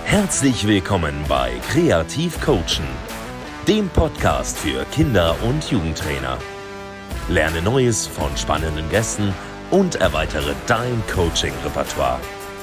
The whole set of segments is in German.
Herzlich willkommen bei Kreativ Coachen, dem Podcast für Kinder- und Jugendtrainer. Lerne Neues von spannenden Gästen und erweitere dein Coaching-Repertoire.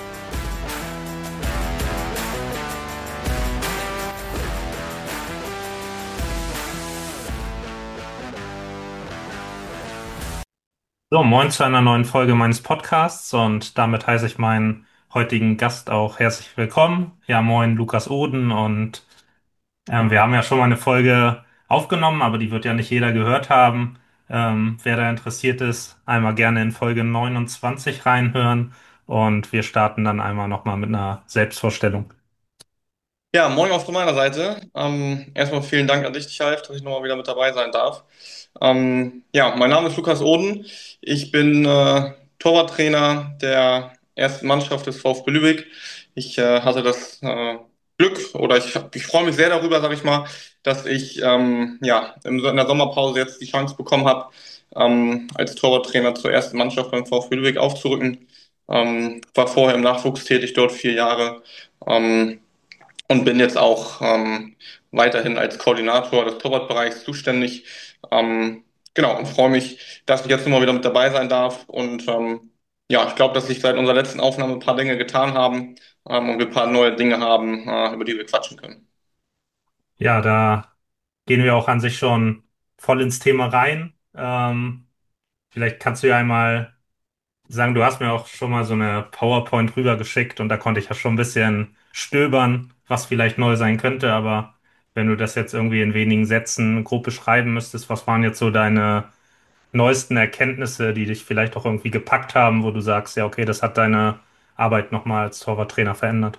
So, moin zu einer neuen Folge meines Podcasts und damit heiße ich meinen heutigen Gast auch herzlich willkommen. Ja, moin, Lukas Oden und wir haben ja schon mal eine Folge aufgenommen, aber die wird ja nicht jeder gehört haben. Wer da interessiert ist, einmal gerne in Folge 29 reinhören und wir starten dann einmal nochmal mit einer Selbstvorstellung. Ja, moin auch von meiner Seite. Erstmal vielen Dank an dich, Chalf, dass ich nochmal wieder mit dabei sein darf. Ja, mein Name ist Lukas Oden. Ich bin Torwarttrainer der ersten Mannschaft des VfB Lübeck. Ich hatte das Glück oder ich freue mich sehr darüber, sag ich mal, dass ich ja, in der Sommerpause jetzt die Chance bekommen habe, als Torwarttrainer zur ersten Mannschaft beim VfB Lübeck aufzurücken. War vorher im Nachwuchs tätig, dort 4 Jahre. Ähm, und bin jetzt auch weiterhin als Koordinator des Torwartbereichs zuständig. Genau, und freue mich, dass ich jetzt nochmal wieder mit dabei sein darf. Und ja, ich glaube, dass sich seit unserer letzten Aufnahme ein paar Dinge getan haben und wir ein paar neue Dinge haben, über die wir quatschen können. Ja, da gehen wir auch an sich schon voll ins Thema rein. Vielleicht kannst du ja einmal sagen, du hast mir auch schon mal so eine PowerPoint rübergeschickt und da konnte ich ja schon ein bisschen stöbern, was vielleicht neu sein könnte, aber wenn du das jetzt irgendwie in wenigen Sätzen grob beschreiben müsstest, was waren jetzt so deine neuesten Erkenntnisse, die dich vielleicht auch irgendwie gepackt haben, wo du sagst, ja, okay, das hat deine Arbeit nochmal als Torwarttrainer verändert?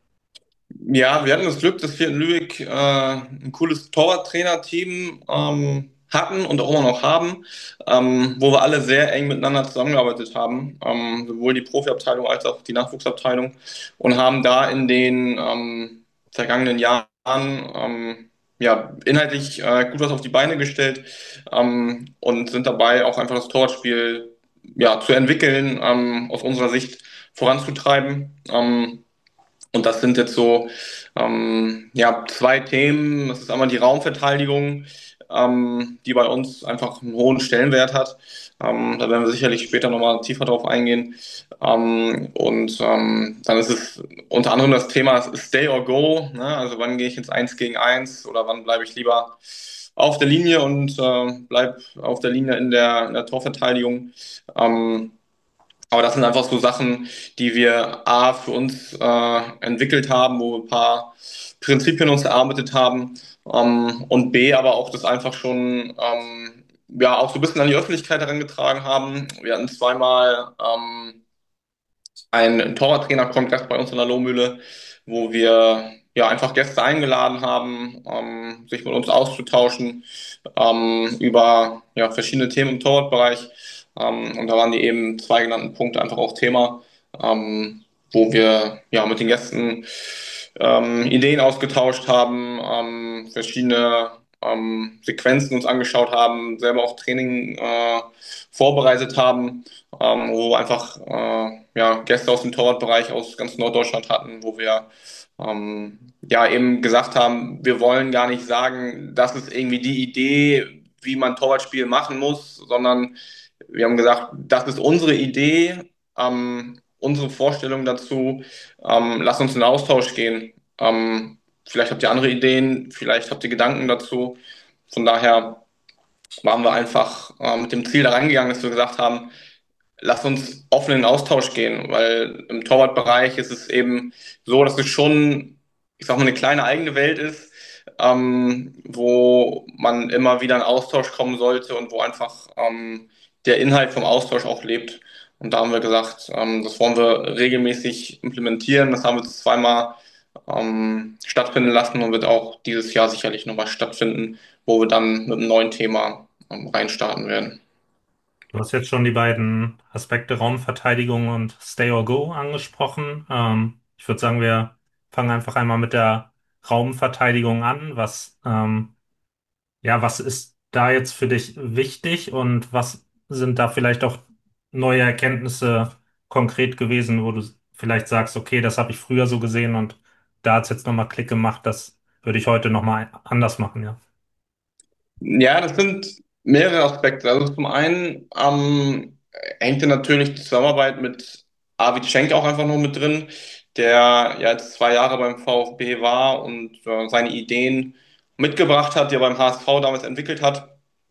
Ja, wir hatten das Glück, dass wir in Lübeck ein cooles Torwarttrainerteam hatten und auch immer noch haben, wo wir alle sehr eng miteinander zusammengearbeitet haben, sowohl die Profiabteilung als auch die Nachwuchsabteilung und haben da in den vergangenen Jahren ja, inhaltlich gut was auf die Beine gestellt und sind dabei auch einfach das Torwartspiel ja, zu entwickeln, aus unserer Sicht voranzutreiben. Und das sind jetzt so ja, zwei Themen. Das ist einmal die Raumverteidigung, die bei uns einfach einen hohen Stellenwert hat. Da werden wir sicherlich später nochmal tiefer drauf eingehen. Und dann ist es unter anderem das Thema Stay or Go. Ne? Also wann gehe ich ins Eins gegen Eins oder wann bleibe ich lieber auf der Linie und bleib auf der Linie in der Torverteidigung. Aber das sind einfach so Sachen, die wir A für uns entwickelt haben, wo wir ein paar Prinzipien uns erarbeitet haben und B aber auch das einfach schon ja auch so ein bisschen an die Öffentlichkeit herangetragen haben. Wir hatten zweimal einen Torwarttrainer-Kongress bei uns in der Lohmühle, wo wir ja einfach Gäste eingeladen haben, sich mit uns auszutauschen über ja, verschiedene Themen im Torwartbereich. Und da waren die eben zwei genannten Punkte einfach auch Thema, wo wir ja mit den Gästen Ideen ausgetauscht haben, verschiedene Sequenzen uns angeschaut haben, selber auch Training vorbereitet haben, wo wir einfach ja, Gäste aus dem Torwartbereich aus ganz Norddeutschland hatten, wo wir ja eben gesagt haben, wir wollen gar nicht sagen, das ist irgendwie die Idee, wie man Torwartspiel machen muss, sondern wir haben gesagt, das ist unsere Idee, unsere Vorstellung dazu. Lasst uns in den Austausch gehen. Vielleicht habt ihr andere Ideen, vielleicht habt ihr Gedanken dazu. Von daher waren wir einfach mit dem Ziel da rangegangen, dass wir gesagt haben, lass uns offen in den Austausch gehen, weil im Torwartbereich ist es eben so, dass es schon, ich sag mal, eine kleine eigene Welt ist, wo man immer wieder in Austausch kommen sollte und wo einfach der Inhalt vom Austausch auch lebt. Und da haben wir gesagt, das wollen wir regelmäßig implementieren. Das haben wir jetzt zweimal stattfinden lassen und wird auch dieses Jahr sicherlich nochmal stattfinden, wo wir dann mit einem neuen Thema reinstarten werden. Du hast jetzt schon die beiden Aspekte Raumverteidigung und Stay or Go angesprochen. Ich würde sagen, wir fangen einfach einmal mit der Raumverteidigung an. Ja, was ist da jetzt für dich wichtig und was sind da vielleicht auch neue Erkenntnisse konkret gewesen, wo du vielleicht sagst, okay, das habe ich früher so gesehen und da hat es jetzt nochmal Klick gemacht, das würde ich heute nochmal anders machen, ja. Ja, das sind mehrere Aspekte. Also zum einen hängt ja natürlich die Zusammenarbeit mit Arvid Schenk auch einfach noch mit drin, der ja jetzt 2 Jahre beim VfB war und seine Ideen mitgebracht hat, die er beim HSV damals entwickelt hat,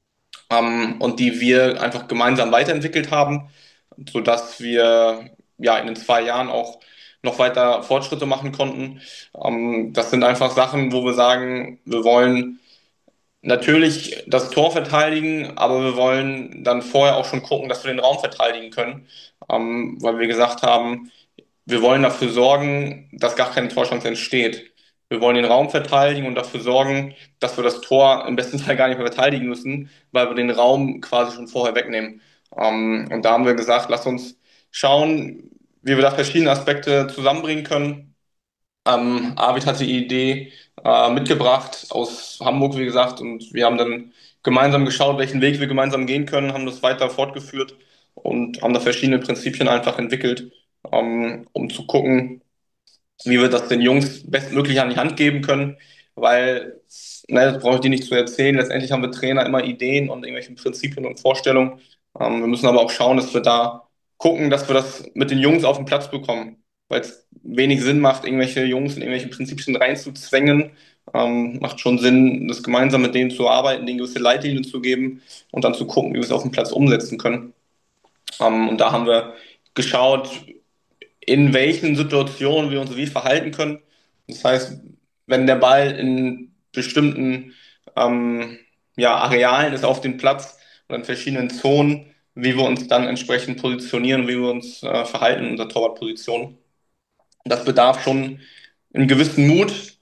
und die wir einfach gemeinsam weiterentwickelt haben, sodass wir ja in den 2 Jahren auch noch weiter Fortschritte machen konnten. Das sind einfach Sachen, wo wir sagen, wir wollen natürlich das Tor verteidigen, aber wir wollen dann vorher auch schon gucken, dass wir den Raum verteidigen können, weil wir gesagt haben, wir wollen dafür sorgen, dass gar keine Torchance entsteht. Wir wollen den Raum verteidigen und dafür sorgen, dass wir das Tor im besten Fall gar nicht mehr verteidigen müssen, weil wir den Raum quasi schon vorher wegnehmen. Und da haben wir gesagt, lass uns schauen, wie wir da verschiedene Aspekte zusammenbringen können. Arvid hatte die Idee mitgebracht aus Hamburg, wie gesagt, und wir haben dann gemeinsam geschaut, welchen Weg wir gemeinsam gehen können, haben das weiter fortgeführt und haben da verschiedene Prinzipien einfach entwickelt, um zu gucken, wie wir das den Jungs bestmöglich an die Hand geben können, weil, ne, das brauche ich dir nicht zu erzählen, letztendlich haben wir Trainer immer Ideen und irgendwelche Prinzipien und Vorstellungen. Wir müssen aber auch schauen, dass wir da gucken, dass wir das mit den Jungs auf den Platz bekommen, weil es wenig Sinn macht, irgendwelche Jungs in irgendwelche Prinzipien reinzuzwängen. Macht schon Sinn, das gemeinsam mit denen zu arbeiten, denen gewisse Leitlinien zu geben und dann zu gucken, wie wir es auf dem Platz umsetzen können. Und da haben wir geschaut, in welchen Situationen wir uns wie verhalten können. Das heißt, wenn der Ball in bestimmten ja, Arealen ist auf dem Platz oder in verschiedenen Zonen, wie wir uns dann entsprechend positionieren, wie wir uns verhalten in unserer Torwartposition. Das bedarf schon einen gewissen Mut,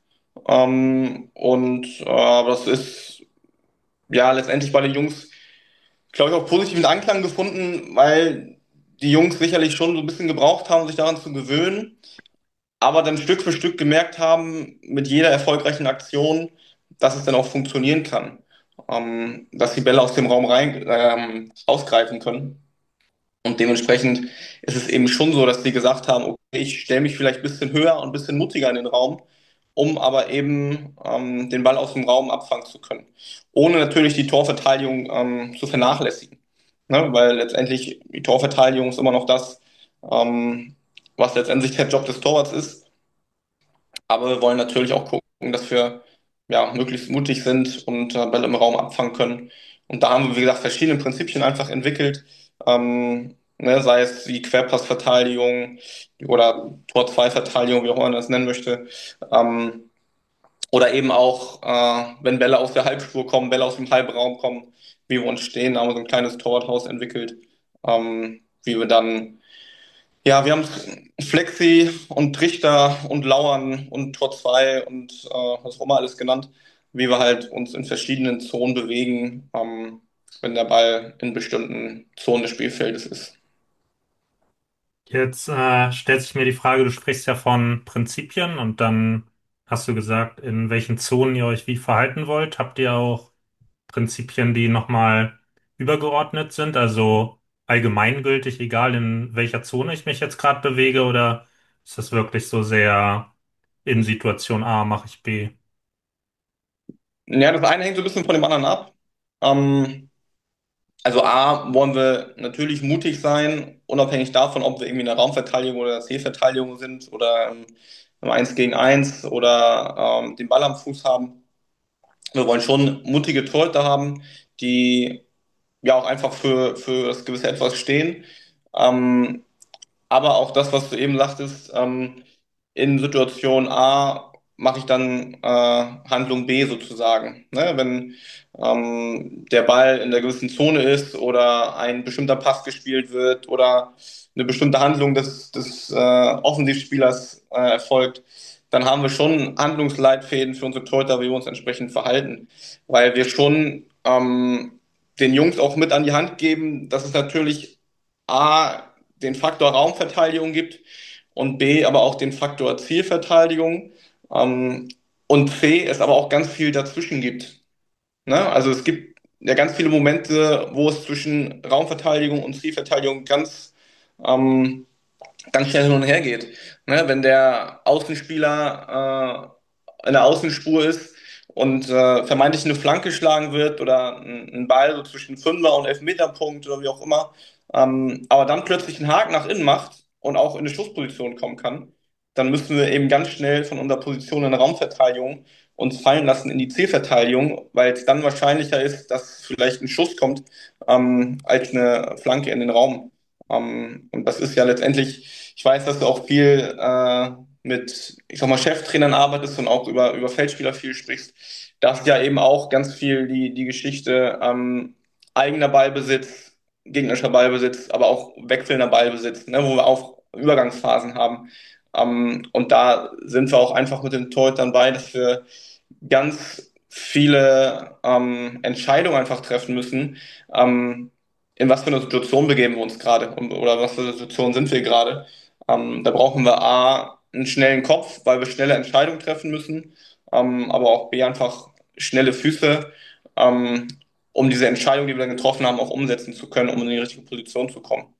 das ist ja letztendlich bei den Jungs, glaube ich, auch positiven Anklang gefunden, weil die Jungs sicherlich schon so ein bisschen gebraucht haben, sich daran zu gewöhnen, aber dann Stück für Stück gemerkt haben, mit jeder erfolgreichen Aktion, dass es dann auch funktionieren kann, dass die Bälle aus dem Raum rein ausgreifen können. Und dementsprechend ist es eben schon so, dass die gesagt haben, okay, ich stelle mich vielleicht ein bisschen höher und ein bisschen mutiger in den Raum, um aber eben den Ball aus dem Raum abfangen zu können. Ohne natürlich die Torverteidigung zu vernachlässigen. Ne? Weil letztendlich die Torverteidigung ist immer noch das, was letztendlich der Job des Torwarts ist. Aber wir wollen natürlich auch gucken, dass wir ja, möglichst mutig sind und Bälle im Raum abfangen können. Und da haben wir, wie gesagt, verschiedene Prinzipien einfach entwickelt. Ne, sei es die Querpassverteidigung oder Tor-2-Verteidigung, wie auch immer man das nennen möchte. Oder eben auch, wenn Bälle aus der Halbspur kommen, Bälle aus dem Halbraum kommen, wie wir uns stehen, da haben wir so ein kleines Torwarthaus entwickelt, wie wir dann ja, wir haben Flexi und Trichter und Lauern und Tor 2 und was auch immer alles genannt, wie wir halt uns in verschiedenen Zonen bewegen, wenn der Ball in bestimmten Zonen des Spielfeldes ist. Jetzt stellt sich mir die Frage, du sprichst ja von Prinzipien und dann hast du gesagt, in welchen Zonen ihr euch wie verhalten wollt. Habt ihr auch Prinzipien, die nochmal übergeordnet sind, also allgemeingültig, egal in welcher Zone ich mich jetzt gerade bewege, oder ist das wirklich so sehr in Situation A mache ich B? Ja, das eine hängt so ein bisschen von dem anderen ab. Ähm, also A, wollen wir natürlich mutig sein, unabhängig davon, ob wir irgendwie in der Raumverteidigung oder C-Verteidigung sind oder im 1 gegen 1 oder den Ball am Fuß haben. Wir wollen schon mutige Torhüter haben, die ja auch einfach für das gewisse Etwas stehen. Ähm, aber auch das, was du eben sagtest, in Situation A mache ich dann Handlung B sozusagen. Ne? Wenn der Ball in der gewissen Zone ist oder ein bestimmter Pass gespielt wird oder eine bestimmte Handlung des Offensivspielers erfolgt, dann haben wir schon Handlungsleitfäden für unsere Torhüter, wie wir uns entsprechend verhalten. Weil wir schon den Jungs auch mit an die Hand geben, dass es natürlich A, den Faktor Raumverteidigung gibt und B, aber auch den Faktor Zielverteidigung, ähm, und C, es aber auch ganz viel dazwischen gibt. Ne? Also es gibt ja ganz viele Momente, wo es zwischen Raumverteidigung und Zielverteidigung ganz ähm, ganz schnell hin und her geht. Ne? Wenn der Außenspieler in der Außenspur ist und vermeintlich eine Flanke schlagen wird oder ein Ball so zwischen Fünfer- und Elfmeterpunkt oder wie auch immer, aber dann plötzlich einen Haken nach innen macht und auch in eine Schussposition kommen kann, dann müssen wir eben ganz schnell von unserer Position in der Raumverteidigung uns fallen lassen in die Zielverteidigung, weil es dann wahrscheinlicher ist, dass vielleicht ein Schuss kommt, als eine Flanke in den Raum. Und das ist ja letztendlich, ich weiß, dass du auch viel mit, ich sag mal, Cheftrainern arbeitest und auch über Feldspieler viel sprichst. Da ist ja eben auch ganz viel die Geschichte eigener Ballbesitz, gegnerischer Ballbesitz, aber auch wechselnder Ballbesitz, ne, wo wir auch Übergangsphasen haben. Und da sind wir auch einfach mit dem Torhütern bei, dass wir ganz viele Entscheidungen einfach treffen müssen. In was für eine Situation begeben wir uns gerade oder was für eine Situation sind wir gerade. Da brauchen wir A, einen schnellen Kopf, weil wir schnelle Entscheidungen treffen müssen, aber auch B, einfach schnelle Füße, ähm, um diese Entscheidung, die wir dann getroffen haben, auch umsetzen zu können, um in die richtige Position zu kommen.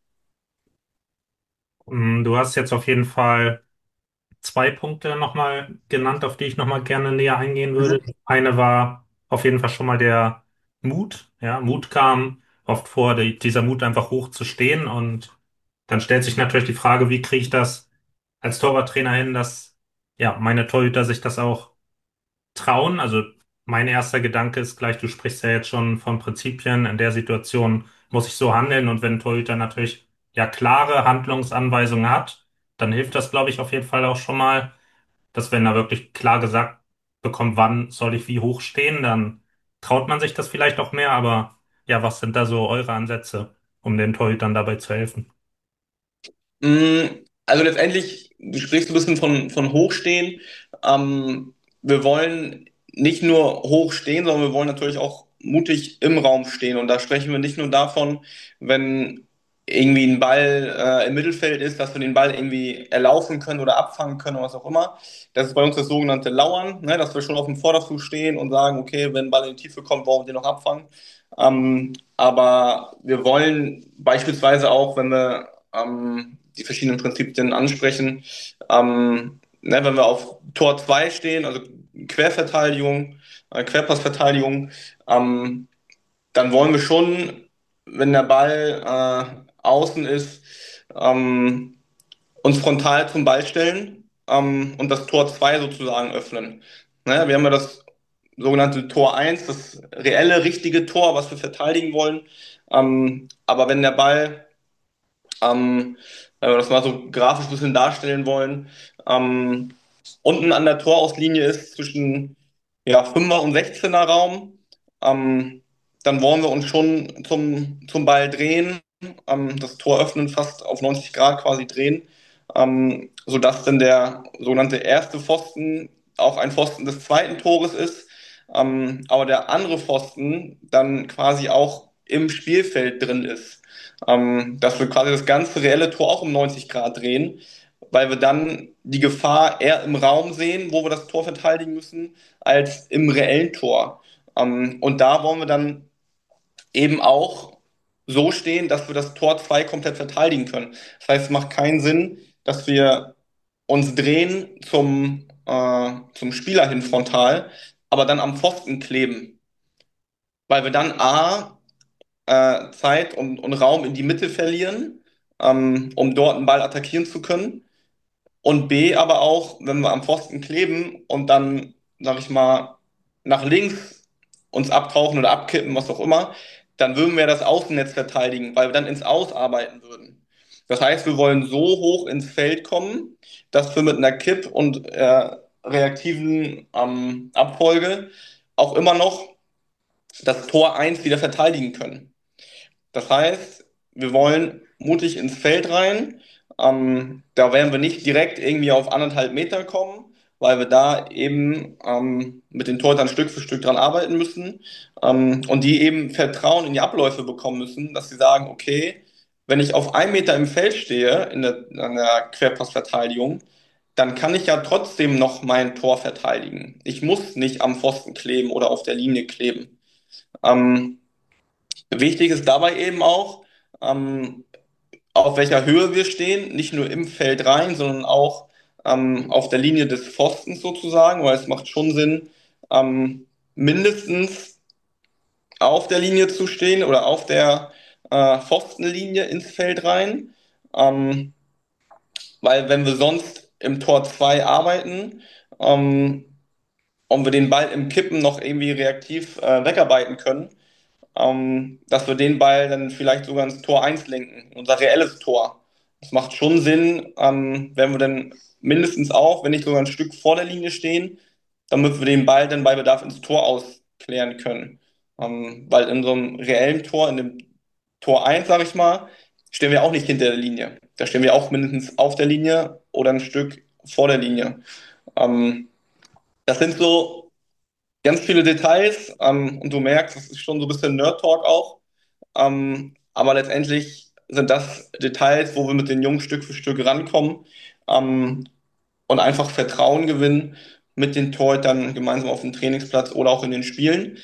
Du hast jetzt auf jeden Fall zwei Punkte nochmal genannt, auf die ich nochmal gerne näher eingehen würde. Mhm. Eine war auf jeden Fall schon mal der Mut. Ja, Mut kam oft vor, dieser Mut einfach hoch zu stehen. Und dann stellt sich natürlich die Frage, wie kriege ich das als Torwarttrainer hin, dass ja meine Torhüter sich das auch trauen. Also mein erster Gedanke ist gleich, du sprichst ja jetzt schon von Prinzipien. In der Situation muss ich so handeln. Und wenn ein Torhüter natürlich ja klare Handlungsanweisungen hat, dann hilft das, glaube ich, auf jeden Fall auch schon mal, dass wenn er wirklich klar gesagt bekommt, wann soll ich wie hoch stehen, dann traut man sich das vielleicht auch mehr. Aber ja, was sind da so eure Ansätze, um den Torhütern dabei zu helfen? Also letztendlich, du sprichst ein bisschen von Hochstehen. Wir wollen nicht nur hoch stehen, sondern wir wollen natürlich auch mutig im Raum stehen. Und da sprechen wir nicht nur davon, wenn irgendwie ein Ball im Mittelfeld ist, dass wir den Ball irgendwie erlaufen können oder abfangen können oder was auch immer. Das ist bei uns das sogenannte Lauern, ne? Dass wir schon auf dem Vorderfuß stehen und sagen, okay, wenn ein Ball in die Tiefe kommt, wollen wir den noch abfangen. Aber wir wollen beispielsweise auch, wenn wir die verschiedenen Prinzipien ansprechen. Ne, wenn wir auf Tor 2 stehen, also Querverteidigung, Querpassverteidigung, dann wollen wir schon, wenn der Ball außen ist, ähm, uns frontal zum Ball stellen und das Tor 2 sozusagen öffnen. Ne, wir haben ja das sogenannte Tor 1, das reelle, richtige Tor, was wir verteidigen wollen. Aber wenn der Ball wenn wir das mal so grafisch ein bisschen darstellen wollen, ähm, unten an der Torauslinie ist zwischen ja, 5 und 16er Raum. Ähm, Dann wollen wir uns schon zum Ball drehen, das Tor öffnen, fast auf 90 Grad quasi drehen, sodass dann der sogenannte erste Pfosten auch ein Pfosten des zweiten Tores ist, aber der andere Pfosten dann quasi auch im Spielfeld drin ist. Dass wir quasi das ganze reelle Tor auch um 90 Grad drehen, weil wir dann die Gefahr eher im Raum sehen, wo wir das Tor verteidigen müssen, als im reellen Tor. Und da wollen wir dann eben auch so stehen, dass wir das Tor 2 komplett verteidigen können. Das heißt, es macht keinen Sinn, dass wir uns drehen zum Spieler hin frontal, aber dann am Pfosten kleben, weil wir dann A, Zeit und Raum in die Mitte verlieren, um dort einen Ball attackieren zu können. Und B, aber auch, wenn wir am Pfosten kleben und dann, sag ich mal, nach links uns abtauchen oder abkippen, was auch immer, dann würden wir das Außennetz verteidigen, weil wir dann ins Aus arbeiten würden. Das heißt, wir wollen so hoch ins Feld kommen, dass wir mit einer Kipp- und reaktiven Abfolge auch immer noch das Tor 1 wieder verteidigen können. Das heißt, wir wollen mutig ins Feld rein. Da werden wir nicht direkt irgendwie auf 1,5 Meter kommen, weil wir da eben mit den Torhütern Stück für Stück dran arbeiten müssen und die eben Vertrauen in die Abläufe bekommen müssen, dass sie sagen, okay, wenn ich auf 1 Meter im Feld stehe, in der Querpassverteidigung, dann kann ich ja trotzdem noch mein Tor verteidigen. Ich muss nicht am Pfosten kleben oder auf der Linie kleben. Ähm, Wichtig ist dabei eben auch, ähm, auf welcher Höhe wir stehen, nicht nur im Feld rein, sondern auch auf der Linie des Pfostens sozusagen, weil es macht schon Sinn, mindestens auf der Linie zu stehen oder auf der Pfostenlinie ins Feld rein. Ähm, Weil wenn wir sonst im Tor 2 arbeiten, ähm, und wir den Ball im Kippen noch irgendwie reaktiv wegarbeiten können, dass wir den Ball dann vielleicht sogar ins Tor eins lenken, unser reelles Tor. Das macht schon Sinn, wenn wir dann mindestens auch, wenn nicht sogar ein Stück vor der Linie stehen, damit wir den Ball dann bei Bedarf ins Tor ausklären können. Weil in so einem reellen Tor, in dem Tor eins, sage ich mal, stehen wir auch nicht hinter der Linie. Da stehen wir auch mindestens auf der Linie oder ein Stück vor der Linie. Ähm, Das sind so ganz viele Details, und du merkst, das ist schon so ein bisschen Nerd-Talk auch. Aber letztendlich sind das Details, wo wir mit den Jungs Stück für Stück rankommen, ähm, und einfach Vertrauen gewinnen mit den Torhütern gemeinsam auf dem Trainingsplatz oder auch in den Spielen.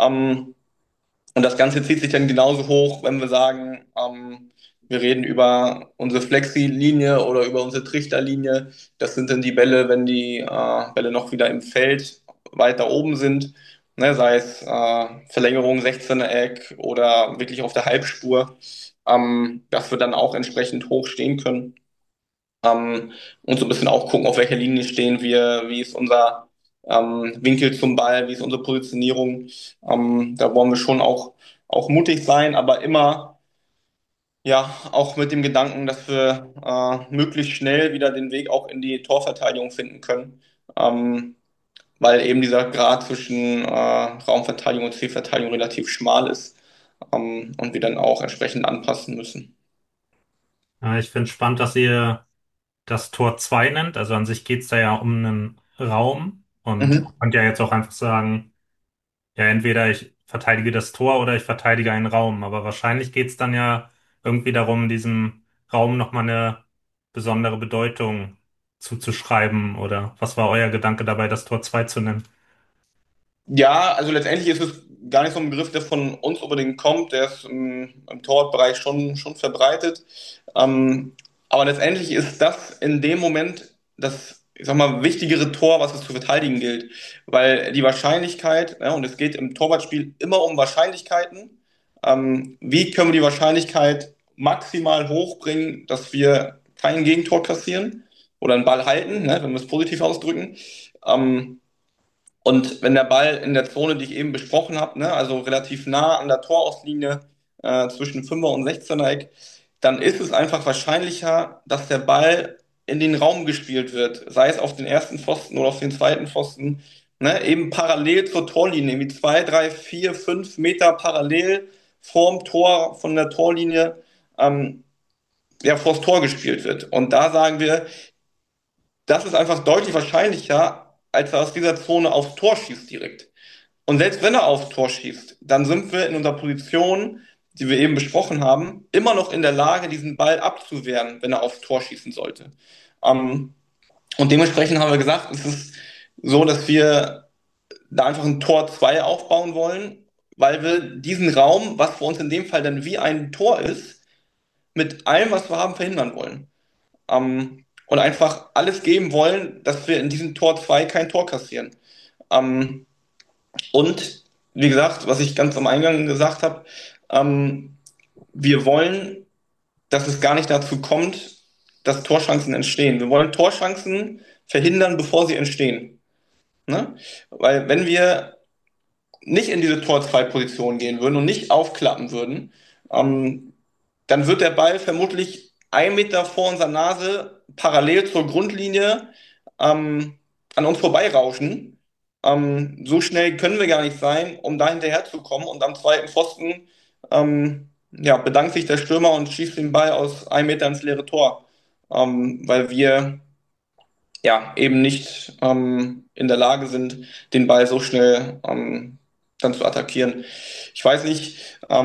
Und das Ganze zieht sich dann genauso hoch, wenn wir sagen, wir reden über unsere Flexi-Linie oder über unsere Trichterlinie. Das sind dann die Bälle, wenn die Bälle noch wieder im Feld weiter oben sind, ne, sei es Verlängerung 16er Eck oder wirklich auf der Halbspur, dass wir dann auch entsprechend hoch stehen können. Und so ein bisschen auch gucken, auf welcher Linie stehen wir, wie ist unser Winkel zum Ball, wie ist unsere Positionierung. Da wollen wir schon auch mutig sein, aber immer ja auch mit dem Gedanken, dass wir möglichst schnell wieder den Weg auch in die Torverteidigung finden können. Weil eben dieser Grad zwischen Raumverteidigung und Zielverteidigung relativ schmal ist, und wir dann auch entsprechend anpassen müssen. Ja, ich finde spannend, dass ihr das Tor 2 nennt. Also an sich geht es da ja um einen Raum und Mhm. man könnte ja jetzt auch einfach sagen, ja, entweder ich verteidige das Tor oder ich verteidige einen Raum. Aber wahrscheinlich geht es dann ja irgendwie darum, diesem Raum nochmal eine besondere Bedeutung zuzuschreiben. Oder was war euer Gedanke dabei, das Tor 2 zu nennen? Ja, also letztendlich ist es gar nicht so ein Begriff, der von uns unbedingt kommt. Der ist im Torwartbereich schon verbreitet. Ähm, aber letztendlich ist das in dem Moment das, ich sag mal, wichtigere Tor, was es zu verteidigen gilt. Weil die Wahrscheinlichkeit, ja, und es geht im Torwartspiel immer um Wahrscheinlichkeiten. Wie können wir die Wahrscheinlichkeit maximal hochbringen, dass wir kein Gegentor kassieren oder einen Ball halten, ne, wenn wir es positiv ausdrücken. Und wenn der Ball in der Zone, die ich eben besprochen habe, ne, also relativ nah an der Torauslinie zwischen 5er und 16er Eck, dann ist es einfach wahrscheinlicher, dass der Ball in den Raum gespielt wird, sei es auf den ersten Pfosten oder auf den zweiten Pfosten, ne, eben parallel zur Torlinie, wie 2, 3, 4, 5 Meter parallel vorm Tor, von der Torlinie, ja, vors Tor gespielt wird. Und da sagen wir, das ist einfach deutlich wahrscheinlicher, als er aus dieser Zone aufs Tor schießt direkt. Und selbst wenn er aufs Tor schießt, dann sind wir in unserer Position, die wir eben besprochen haben, immer noch in der Lage, diesen Ball abzuwehren, wenn er aufs Tor schießen sollte. Ähm, und dementsprechend haben wir gesagt, es ist so, dass wir da einfach ein Tor 2 aufbauen wollen, weil wir diesen Raum, was für uns in dem Fall dann wie ein Tor ist, mit allem, was wir haben, verhindern wollen. Und einfach alles geben wollen, dass wir in diesem Tor 2 kein Tor kassieren. Ähm, und wie gesagt, was ich ganz am Eingang gesagt habe, ähm, wir wollen, dass es gar nicht dazu kommt, dass Torchancen entstehen. Wir wollen Torchancen verhindern, bevor sie entstehen. Ne? Weil wenn wir nicht in diese Tor 2 Position gehen würden und nicht aufklappen würden, ähm, dann wird der Ball vermutlich 1 Meter vor unserer Nase parallel zur Grundlinie an uns vorbeirauschen. So schnell können wir gar nicht sein, um da hinterher zu kommen. Und am zweiten Pfosten ja, bedankt sich der Stürmer und schießt den Ball aus 1 Meter ins leere Tor. Weil wir ja eben nicht in der Lage sind, den Ball so schnell dann zu attackieren. Ich weiß nicht,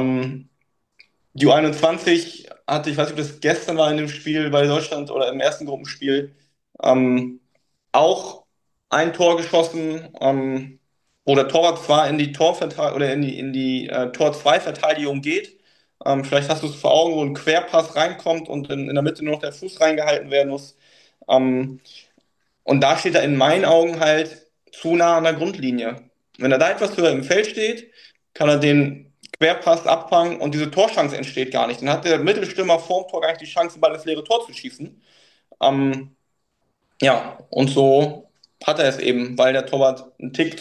die U21 hatte, ich weiß nicht, ob das gestern war in dem Spiel bei Deutschland oder im ersten Gruppenspiel, ähm, auch ein Tor geschossen, wo der Torwart zwar in die Torverteidigung oder in die Tor 2 Verteidigung geht, Vielleicht hast du es vor Augen, wo ein Querpass reinkommt und in der Mitte nur noch der Fuß reingehalten werden muss. Ähm, und da steht er in meinen Augen halt zu nah an der Grundlinie. Wenn er da etwas höher im Feld steht, kann er den Querpass abfangen und diese Torchance entsteht gar nicht. Dann hat der Mittelstürmer vorm Tor gar nicht die Chance, den Ball ins leere Tor zu schießen. Ähm, ja, und so hat er es eben, weil der Torwart einen Tick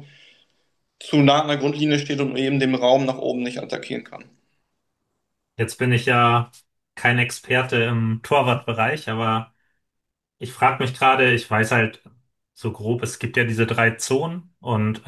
zu nah an der Grundlinie steht und eben den Raum nach oben nicht attackieren kann. Jetzt bin ich ja kein Experte im Torwartbereich, aber ich frage mich gerade, ich weiß halt so grob, es gibt ja diese drei Zonen und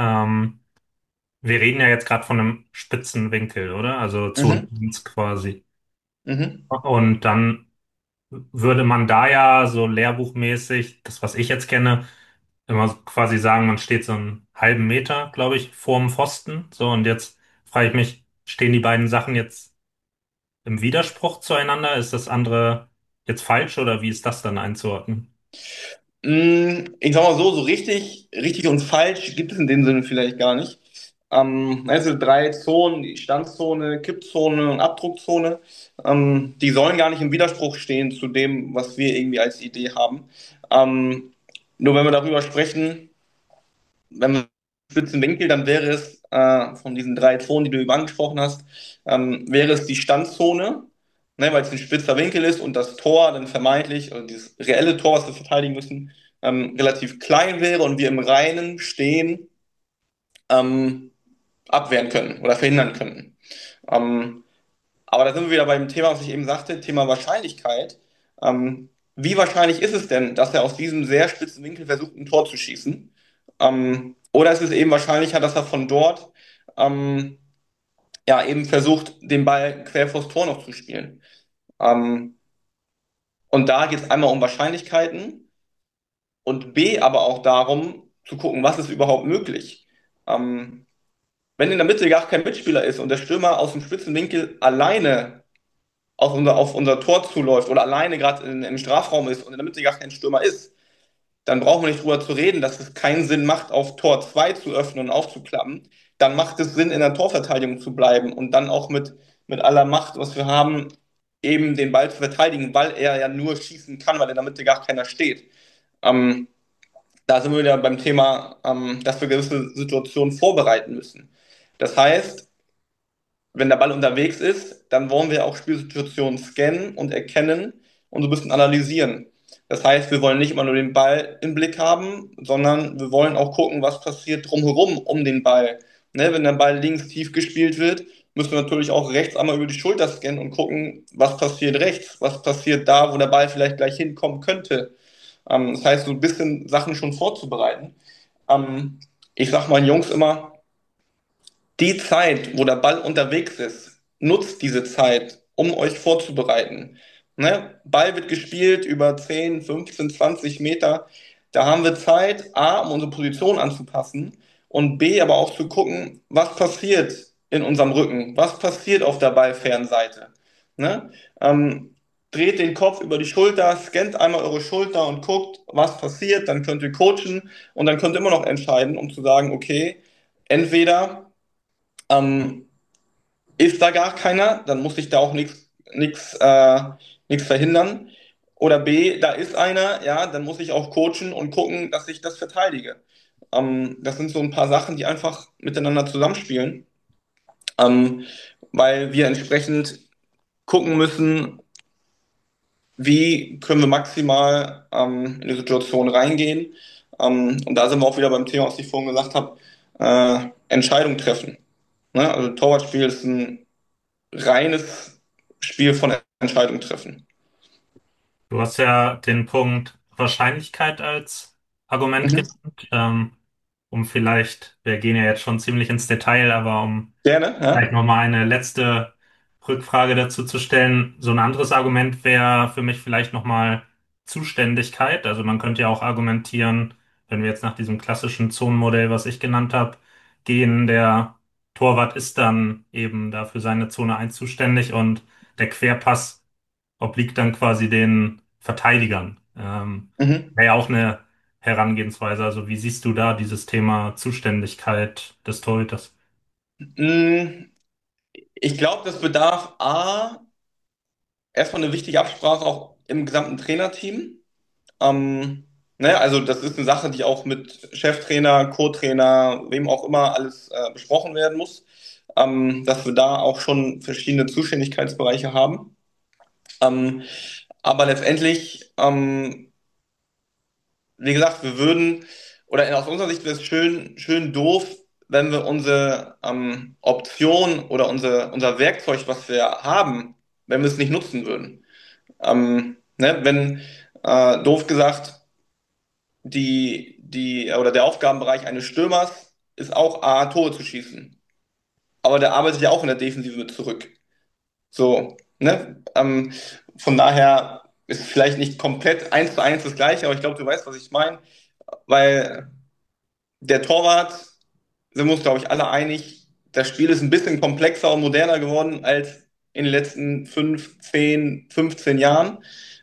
wir reden ja jetzt gerade von einem spitzen Winkel, oder? Also Zone Mhm. 1 quasi. Mhm. Und dann würde man da ja so lehrbuchmäßig, das was ich jetzt kenne, immer so quasi sagen, man steht so einen halben Meter, glaube ich, vorm Pfosten. So, und jetzt frage ich mich, stehen die beiden Sachen jetzt im Widerspruch zueinander? Ist das andere jetzt falsch oder wie ist das dann einzuordnen? Ich sag mal so, so richtig und falsch gibt es in dem Sinne vielleicht gar nicht. Also drei Zonen, die Standzone, Kippzone und Abdruckzone, die sollen gar nicht im Widerspruch stehen zu dem, was wir irgendwie als Idee haben. Ähm, Nur wenn wir darüber sprechen, wenn wir spitzen Winkel, dann wäre es von diesen drei Zonen, die du eben angesprochen hast, wäre es die Standzone, ne, weil es ein spitzer Winkel ist und das Tor dann vermeintlich, also dieses reelle Tor, was wir verteidigen müssen, relativ klein wäre und wir im Reinen stehen ähm, abwehren können oder verhindern können. Ähm, aber da sind wir wieder beim Thema, was ich eben sagte, Thema Wahrscheinlichkeit. Wie wahrscheinlich ist es denn, dass er aus diesem sehr spitzen Winkel versucht, ein Tor zu schießen? Oder ist es eben wahrscheinlicher, dass er von dort ähm, ja eben versucht, den Ball quer vors Tor noch zu spielen? Ähm, und da geht es einmal um Wahrscheinlichkeiten und B aber auch darum zu gucken, was ist überhaupt möglich. Ähm, Wenn in der Mitte gar kein Mitspieler ist und der Stürmer aus dem spitzen Winkel alleine auf unser Tor zuläuft oder alleine gerade im Strafraum ist und in der Mitte gar kein Stürmer ist, dann brauchen wir nicht drüber zu reden, dass es keinen Sinn macht, auf Tor 2 zu öffnen und aufzuklappen. Dann macht es Sinn, in der Torverteidigung zu bleiben und dann auch mit aller Macht, was wir haben, eben den Ball zu verteidigen, weil er ja nur schießen kann, weil in der Mitte gar keiner steht. Ähm, Da sind wir wieder beim Thema, dass wir gewisse Situationen vorbereiten müssen. Das heißt, wenn der Ball unterwegs ist, dann wollen wir auch Spielsituationen scannen und erkennen und so ein bisschen analysieren. Das heißt, wir wollen nicht immer nur den Ball im Blick haben, sondern wir wollen auch gucken, was passiert drumherum um den Ball. Ne, wenn der Ball links tief gespielt wird, müssen wir natürlich auch rechts einmal über die Schulter scannen und gucken, was passiert rechts, was passiert da, wo der Ball vielleicht gleich hinkommen könnte. Das heißt, so ein bisschen Sachen schon vorzubereiten. Ich sag meinen Jungs immer, die Zeit, wo der Ball unterwegs ist, nutzt diese Zeit, um euch vorzubereiten. Ne? Ball wird gespielt über 10, 15, 20 Meter. Da haben wir Zeit, A, um unsere Position anzupassen und B, aber auch zu gucken, was passiert in unserem Rücken, was passiert auf der Ballfernseite. Ne? Dreht den Kopf über die Schulter, scannt einmal eure Schulter und guckt, was passiert. Dann könnt ihr coachen und dann könnt ihr immer noch entscheiden, um zu sagen, okay, entweder ähm, ist da gar keiner, dann muss ich da auch nichts verhindern. Oder B, da ist einer, ja, dann muss ich auch coachen und gucken, dass ich das verteidige. Das sind so ein paar Sachen, die einfach miteinander zusammenspielen, ähm, weil wir entsprechend gucken müssen, wie können wir maximal in die Situation reingehen. Und da sind wir auch wieder beim Thema, was ich vorhin gesagt habe, Entscheidung treffen. Ne? Also Torwartspiel ist ein reines Spiel von Entscheidung treffen. Du hast ja den Punkt Wahrscheinlichkeit als Argument Mhm. genannt, um vielleicht, wir gehen ja jetzt schon ziemlich ins Detail, aber um Gerne, vielleicht ja. nochmal eine letzte Rückfrage dazu zu stellen. So ein anderes Argument wäre für mich vielleicht nochmal Zuständigkeit. Also man könnte ja auch argumentieren, wenn wir jetzt nach diesem klassischen Zonenmodell, was ich genannt habe, gehen, der Torwart ist dann eben dafür seine Zone 1 zuständig und der Querpass obliegt dann quasi den Verteidigern. Mhm. Wäre ja auch eine Herangehensweise. Also wie siehst du da dieses Thema Zuständigkeit des Torhüters? Mm, Ich glaube, das bedarf erstmal eine wichtige Absprache auch im gesamten Trainerteam. Also das ist eine Sache, die auch mit Cheftrainer, Co-Trainer, wem auch immer alles besprochen werden muss, dass wir da auch schon verschiedene Zuständigkeitsbereiche haben. Ähm, aber letztendlich, wie gesagt, oder aus unserer Sicht wäre es schön doof, wenn wir unsere Option oder unser Werkzeug, was wir haben, wenn wir es nicht nutzen würden. Wenn, doof gesagt, oder der Aufgabenbereich eines Stürmers ist auch A, Tore zu schießen. Aber der arbeitet ja auch in der Defensive mit zurück. So, ne? Von daher ist es vielleicht nicht komplett eins zu eins das Gleiche, aber ich glaube, du weißt, was ich meine. Weil der Torwart, sind wir uns, glaube ich, alle einig, das Spiel ist ein bisschen komplexer und moderner geworden als in den letzten 5, 10, 15 Jahren.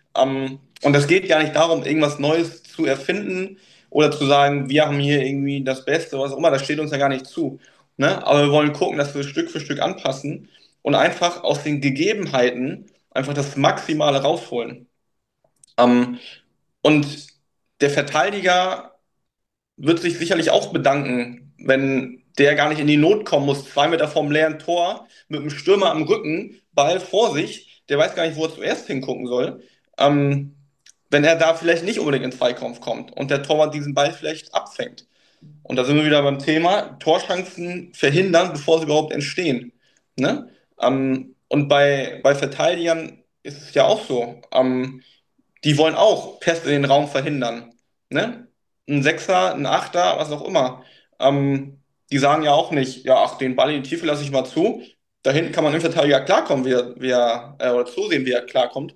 Und es geht gar nicht darum, irgendwas Neues zu erfinden oder zu sagen, wir haben hier irgendwie das Beste, was auch immer, das steht uns ja gar nicht zu. Ne? Aber wir wollen gucken, dass wir Stück für Stück anpassen und einfach aus den Gegebenheiten einfach das Maximale rausholen. Ähm, und der Verteidiger wird sich sicherlich auch bedanken, wenn der gar nicht in die Not kommen muss. 2 Meter vom leeren Tor mit einem Stürmer am Rücken, Ball vor sich, der weiß gar nicht, wo er zuerst hingucken soll. Ähm, Wenn er da vielleicht nicht unbedingt in Zweikampf kommt und der Torwart diesen Ball vielleicht abfängt. Und da sind wir wieder beim Thema, Torchancen verhindern, bevor sie überhaupt entstehen. Ne? Und bei Verteidigern ist es ja auch so. Die wollen auch Pässe in den Raum verhindern. Ne? Ein Sechser, ein Achter, was auch immer. Die sagen ja auch nicht, ja, ach, den Ball in die Tiefe lasse ich mal zu. Da hinten kann man im Verteidiger klarkommen, oder zusehen, wie er klarkommt.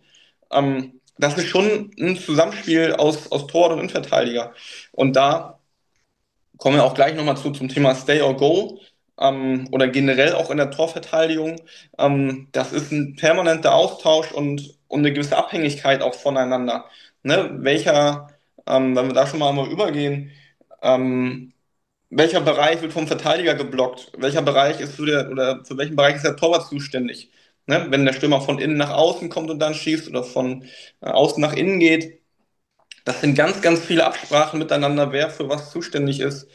Das ist schon ein Zusammenspiel aus Torwart und Innenverteidiger. Und da kommen wir auch gleich nochmal zum Thema Stay or Go, oder generell auch in der Torverteidigung. Das ist ein permanenter Austausch und eine gewisse Abhängigkeit auch voneinander. Ne? Wenn wir da schon mal übergehen, ähm, welcher Bereich wird vom Verteidiger geblockt? Welcher Bereich ist oder für welchen Bereich ist der Torwart zuständig? Ne? Wenn der Stürmer von innen nach außen kommt und dann schießt oder von außen nach innen geht, das sind ganz, ganz viele Absprachen miteinander, wer für was zuständig ist.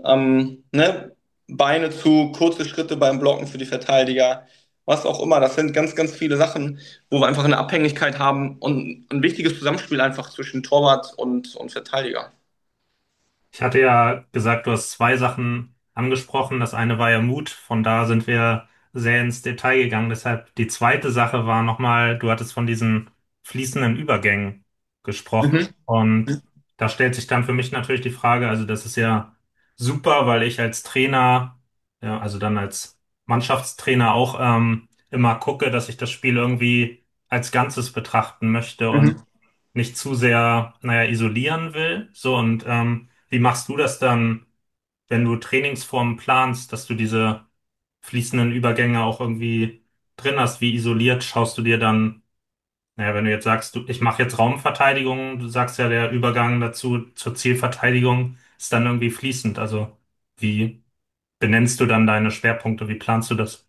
Ne? Beine zu, kurze Schritte beim Blocken für die Verteidiger, was auch immer. Das sind ganz, ganz viele Sachen, wo wir einfach eine Abhängigkeit haben und ein wichtiges Zusammenspiel einfach zwischen Torwart und Verteidiger. Ich hatte ja gesagt, du hast zwei Sachen angesprochen. Das eine war ja Mut. Von da sind wir sehr ins Detail gegangen. Deshalb die zweite Sache war nochmal, du hattest von diesen fließenden Übergängen gesprochen. Mhm. Und da stellt sich dann für mich natürlich die Frage, also das ist ja super, weil ich als Trainer, ja, also dann als Mannschaftstrainer auch immer gucke, dass ich das Spiel irgendwie als Ganzes betrachten möchte und Mhm. nicht zu sehr, naja, isolieren will. So, und wie machst du das dann, wenn du Trainingsformen planst, dass du diese fließenden Übergänge auch irgendwie drin hast? Wie isoliert schaust du dir dann, naja, wenn du jetzt sagst, ich mache jetzt Raumverteidigung, du sagst ja, der Übergang dazu zur Zielverteidigung ist dann irgendwie fließend. Also wie benennst du dann deine Schwerpunkte? Wie planst du das?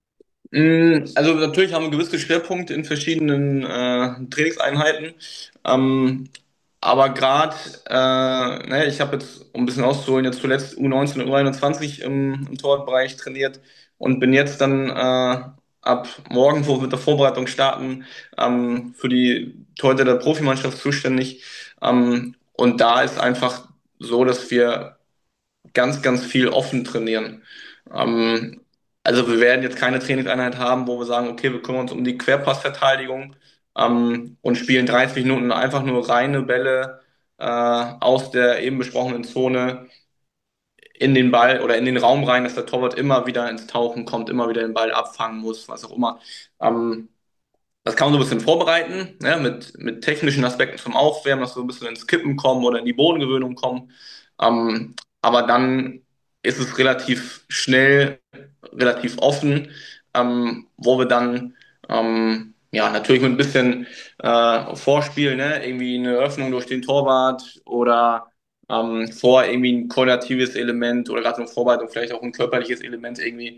Also natürlich haben wir gewisse Schwerpunkte in verschiedenen Trainingseinheiten. Ähm, aber gerade, ich habe jetzt, um ein bisschen auszuholen, jetzt zuletzt U19 und U21 im Torwartbereich trainiert und bin jetzt dann ab morgen, wo wir mit der Vorbereitung starten, für die Torhüter der Profimannschaft zuständig. Und da ist einfach so, dass wir ganz, ganz viel offen trainieren. Ähm, also wir werden jetzt keine Trainingseinheit haben, wo wir sagen, okay, wir kümmern uns um die Querpassverteidigung und spielen 30 Minuten einfach nur reine Bälle aus der eben besprochenen Zone in den Ball oder in den Raum rein, dass der Torwart immer wieder ins Tauchen kommt, immer wieder den Ball abfangen muss, was auch immer. Ähm, Das kann man so ein bisschen vorbereiten, ne, mit technischen Aspekten zum Aufwärmen, dass wir so ein bisschen ins Kippen kommen oder in die Bodengewöhnung kommen. Aber dann ist es relativ schnell, relativ offen, wo wir dann ja natürlich mit ein bisschen Vorspiel, ne, irgendwie eine Öffnung durch den Torwart oder vor irgendwie ein koordinatives Element oder gerade eine Vorbereitung vielleicht auch ein körperliches Element irgendwie.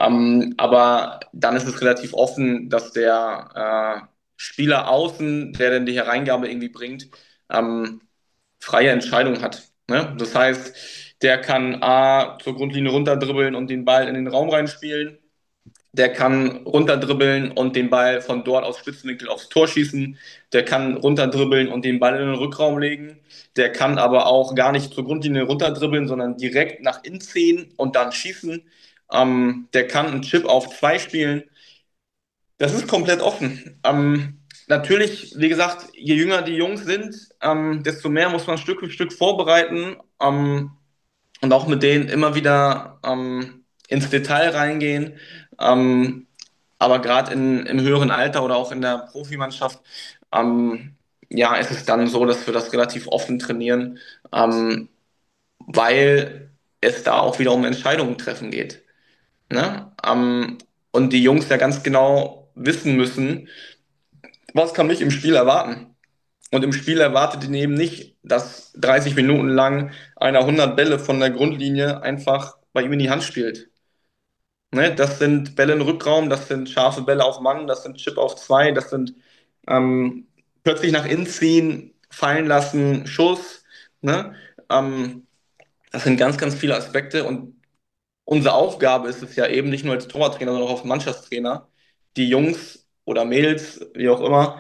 Aber dann ist es relativ offen, dass der Spieler außen, der dann die Hereingabe irgendwie bringt, ähm, freie Entscheidung hat. Ne? Das heißt, der kann A zur Grundlinie runterdribbeln und den Ball in den Raum reinspielen. Der kann runterdribbeln und den Ball von dort aus Spitzenwinkel aufs Tor schießen. Der kann runterdribbeln und den Ball in den Rückraum legen. Der kann aber auch gar nicht zur Grundlinie runterdribbeln, sondern direkt nach innen ziehen und dann schießen. Der kann einen Chip auf zwei spielen. Das ist komplett offen. Natürlich, wie gesagt, je jünger die Jungs sind, desto mehr muss man Stück für Stück vorbereiten, und auch mit denen immer wieder ins Detail reingehen. Ähm, aber gerade im höheren Alter oder auch in der Profimannschaft, ähm, ja, ist es dann so, dass wir das relativ offen trainieren, ähm, weil es da auch wieder um Entscheidungen treffen geht. Ne? Und die Jungs ja ganz genau wissen müssen, was kann mich im Spiel erwarten. Und im Spiel erwartet ihn eben nicht, dass 30 Minuten lang einer 100 Bälle von der Grundlinie einfach bei ihm in die Hand spielt. Ne? Das sind Bälle im Rückraum, das sind scharfe Bälle auf Mann, das sind Chip auf zwei, das sind ähm, plötzlich nach innen ziehen, fallen lassen, Schuss. Ne? Ähm, das sind ganz, ganz viele Aspekte und unsere Aufgabe ist es ja eben nicht nur als Torwarttrainer, sondern auch als Mannschaftstrainer, die Jungs oder Mädels, wie auch immer,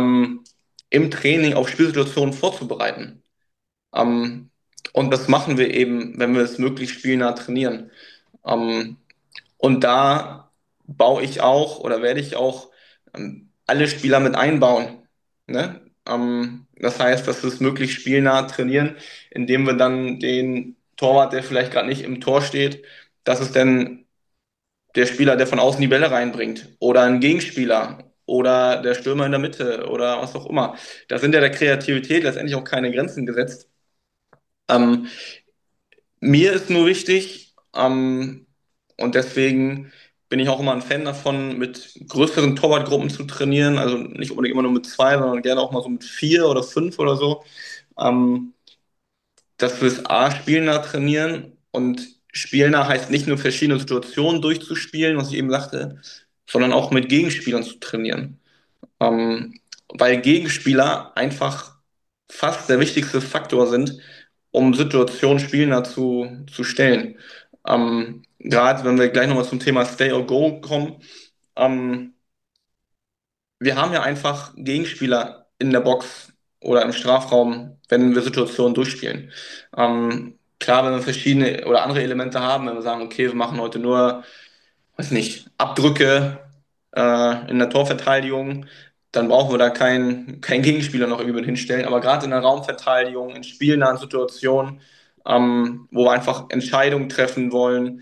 im Training auf Spielsituationen vorzubereiten. Ähm, und das machen wir eben, wenn wir es möglichst spielnah trainieren. Ähm, und da baue ich auch oder werde ich auch alle Spieler mit einbauen. Ne? Das heißt, dass wir es möglichst spielnah trainieren, indem wir dann den Torwart, der vielleicht gerade nicht im Tor steht, dass es dann der Spieler, der von außen die Bälle reinbringt oder ein Gegenspieler oder der Stürmer in der Mitte oder was auch immer. Da sind ja der Kreativität letztendlich auch keine Grenzen gesetzt. Ähm, Mir ist nur wichtig, und deswegen bin ich auch immer ein Fan davon, mit größeren Torwartgruppen zu trainieren. Also nicht unbedingt immer nur mit zwei, sondern gerne auch mal so mit vier oder fünf oder so. Ähm, Dass wir es A, spielnah trainieren, und spielnah heißt nicht nur verschiedene Situationen durchzuspielen, was ich eben sagte, sondern auch mit Gegenspielern zu trainieren. Weil Gegenspieler einfach fast der wichtigste Faktor sind, um Situationen spielnah zu stellen. Gerade wenn wir gleich nochmal zum Thema Stay or Go kommen, ähm, wir haben ja einfach Gegenspieler in der Box oder im Strafraum, wenn wir Situationen durchspielen. Klar, wenn wir verschiedene oder andere Elemente haben, wenn wir sagen, okay, wir machen heute nur, weiß nicht, Abdrücke in der Torverteidigung, dann brauchen wir da keinen Gegenspieler noch irgendwie mit hinstellen. Aber gerade in der Raumverteidigung, in spielnahen Situationen, wo wir einfach Entscheidungen treffen wollen,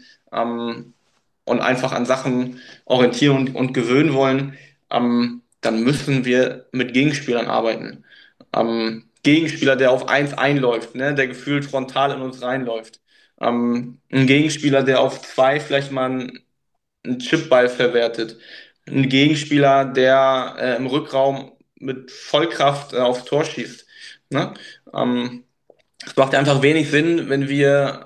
und einfach an Sachen orientieren und gewöhnen wollen, dann müssen wir mit Gegenspielern arbeiten. Gegenspieler, der auf eins einläuft, ne, der gefühlt frontal in uns reinläuft. Ein Gegenspieler, der auf zwei vielleicht mal einen Chipball verwertet. Ein Gegenspieler, der im Rückraum mit Vollkraft aufs Tor schießt. Ne? Ähm, Es macht einfach wenig Sinn, wenn wir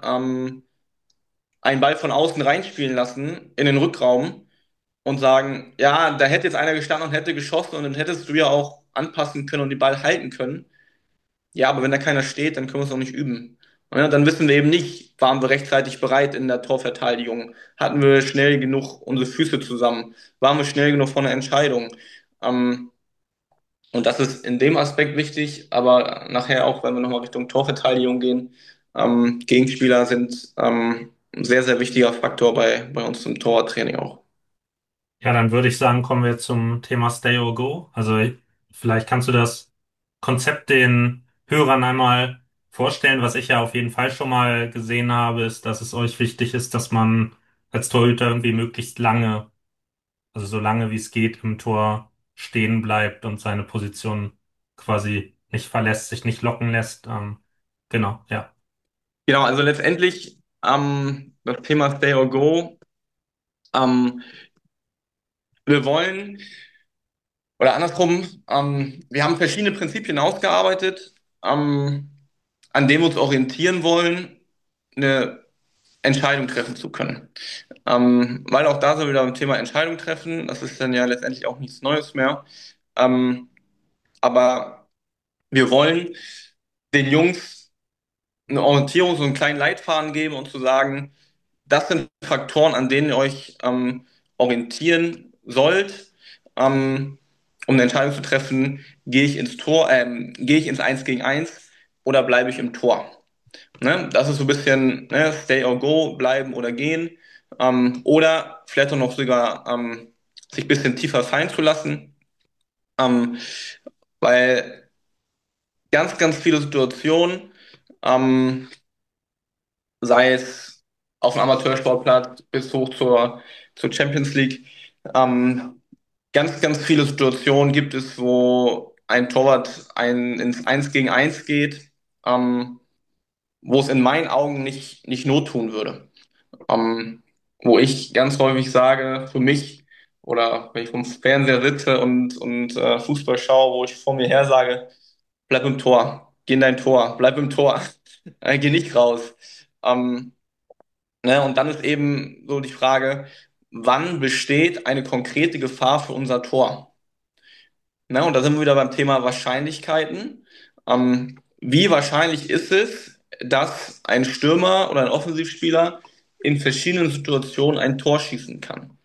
einen Ball von außen reinspielen lassen in den Rückraum und sagen, ja, da hätte jetzt einer gestanden und hätte geschossen und dann hättest du ja auch anpassen können und den Ball halten können. Ja, aber wenn da keiner steht, dann können wir es auch nicht üben. Ja, dann wissen wir eben nicht, waren wir rechtzeitig bereit in der Torverteidigung? Hatten wir schnell genug unsere Füße zusammen? Waren wir schnell genug vor einer Entscheidung? Ähm, und das ist in dem Aspekt wichtig, aber nachher auch, wenn wir nochmal Richtung Torverteidigung gehen, Gegenspieler sind ein sehr, sehr wichtiger Faktor bei uns im Torwarttraining auch. Ja, dann würde ich sagen, kommen wir zum Thema Stay or Go. Also vielleicht kannst du das Konzept den Hörern einmal vorstellen. Was ich ja auf jeden Fall schon mal gesehen habe, ist, dass es euch wichtig ist, dass man als Torhüter irgendwie möglichst lange, also so lange wie es geht, im Tor stehen bleibt und seine Position quasi nicht verlässt, sich nicht locken lässt. Genau, ja. Genau, also letztendlich das Thema Stay or Go. Ähm, Wir wollen, oder andersrum, wir haben verschiedene Prinzipien ausgearbeitet. an dem wir uns orientieren wollen, eine Entscheidung treffen zu können. Weil auch da sind wir wieder beim Thema Entscheidung treffen. Das ist dann ja letztendlich auch nichts Neues mehr. Aber wir wollen den Jungs eine Orientierung, so einen kleinen Leitfaden geben und zu sagen, das sind Faktoren, an denen ihr euch orientieren sollt, um eine Entscheidung zu treffen, gehe ich ins Tor, gehe ich ins Eins gegen Eins oder bleibe ich im Tor. Ne? Das ist so ein bisschen, ne, stay or go, bleiben oder gehen. Oder vielleicht auch noch sogar sich ein bisschen tiefer fallen zu lassen. Ähm, Weil ganz, ganz viele Situationen, ähm, sei es auf dem Amateursportplatz bis hoch zur Champions League, ähm, ganz, ganz viele Situationen gibt es, wo ein Torwart ins Eins gegen Eins geht, wo es in meinen Augen nicht not tun würde. Wo ich ganz häufig sage, für mich, oder wenn ich vom Fernseher sitze und Fußball schaue, wo ich vor mir her sage, bleib im Tor, geh in dein Tor, bleib im Tor, geh nicht raus. Ähm, ne, und dann ist eben so die Frage, wann besteht eine konkrete Gefahr für unser Tor? Ne, und da sind wir wieder beim Thema Wahrscheinlichkeiten. Wie wahrscheinlich ist es, dass ein Stürmer oder ein Offensivspieler in verschiedenen Situationen ein Tor schießen kann?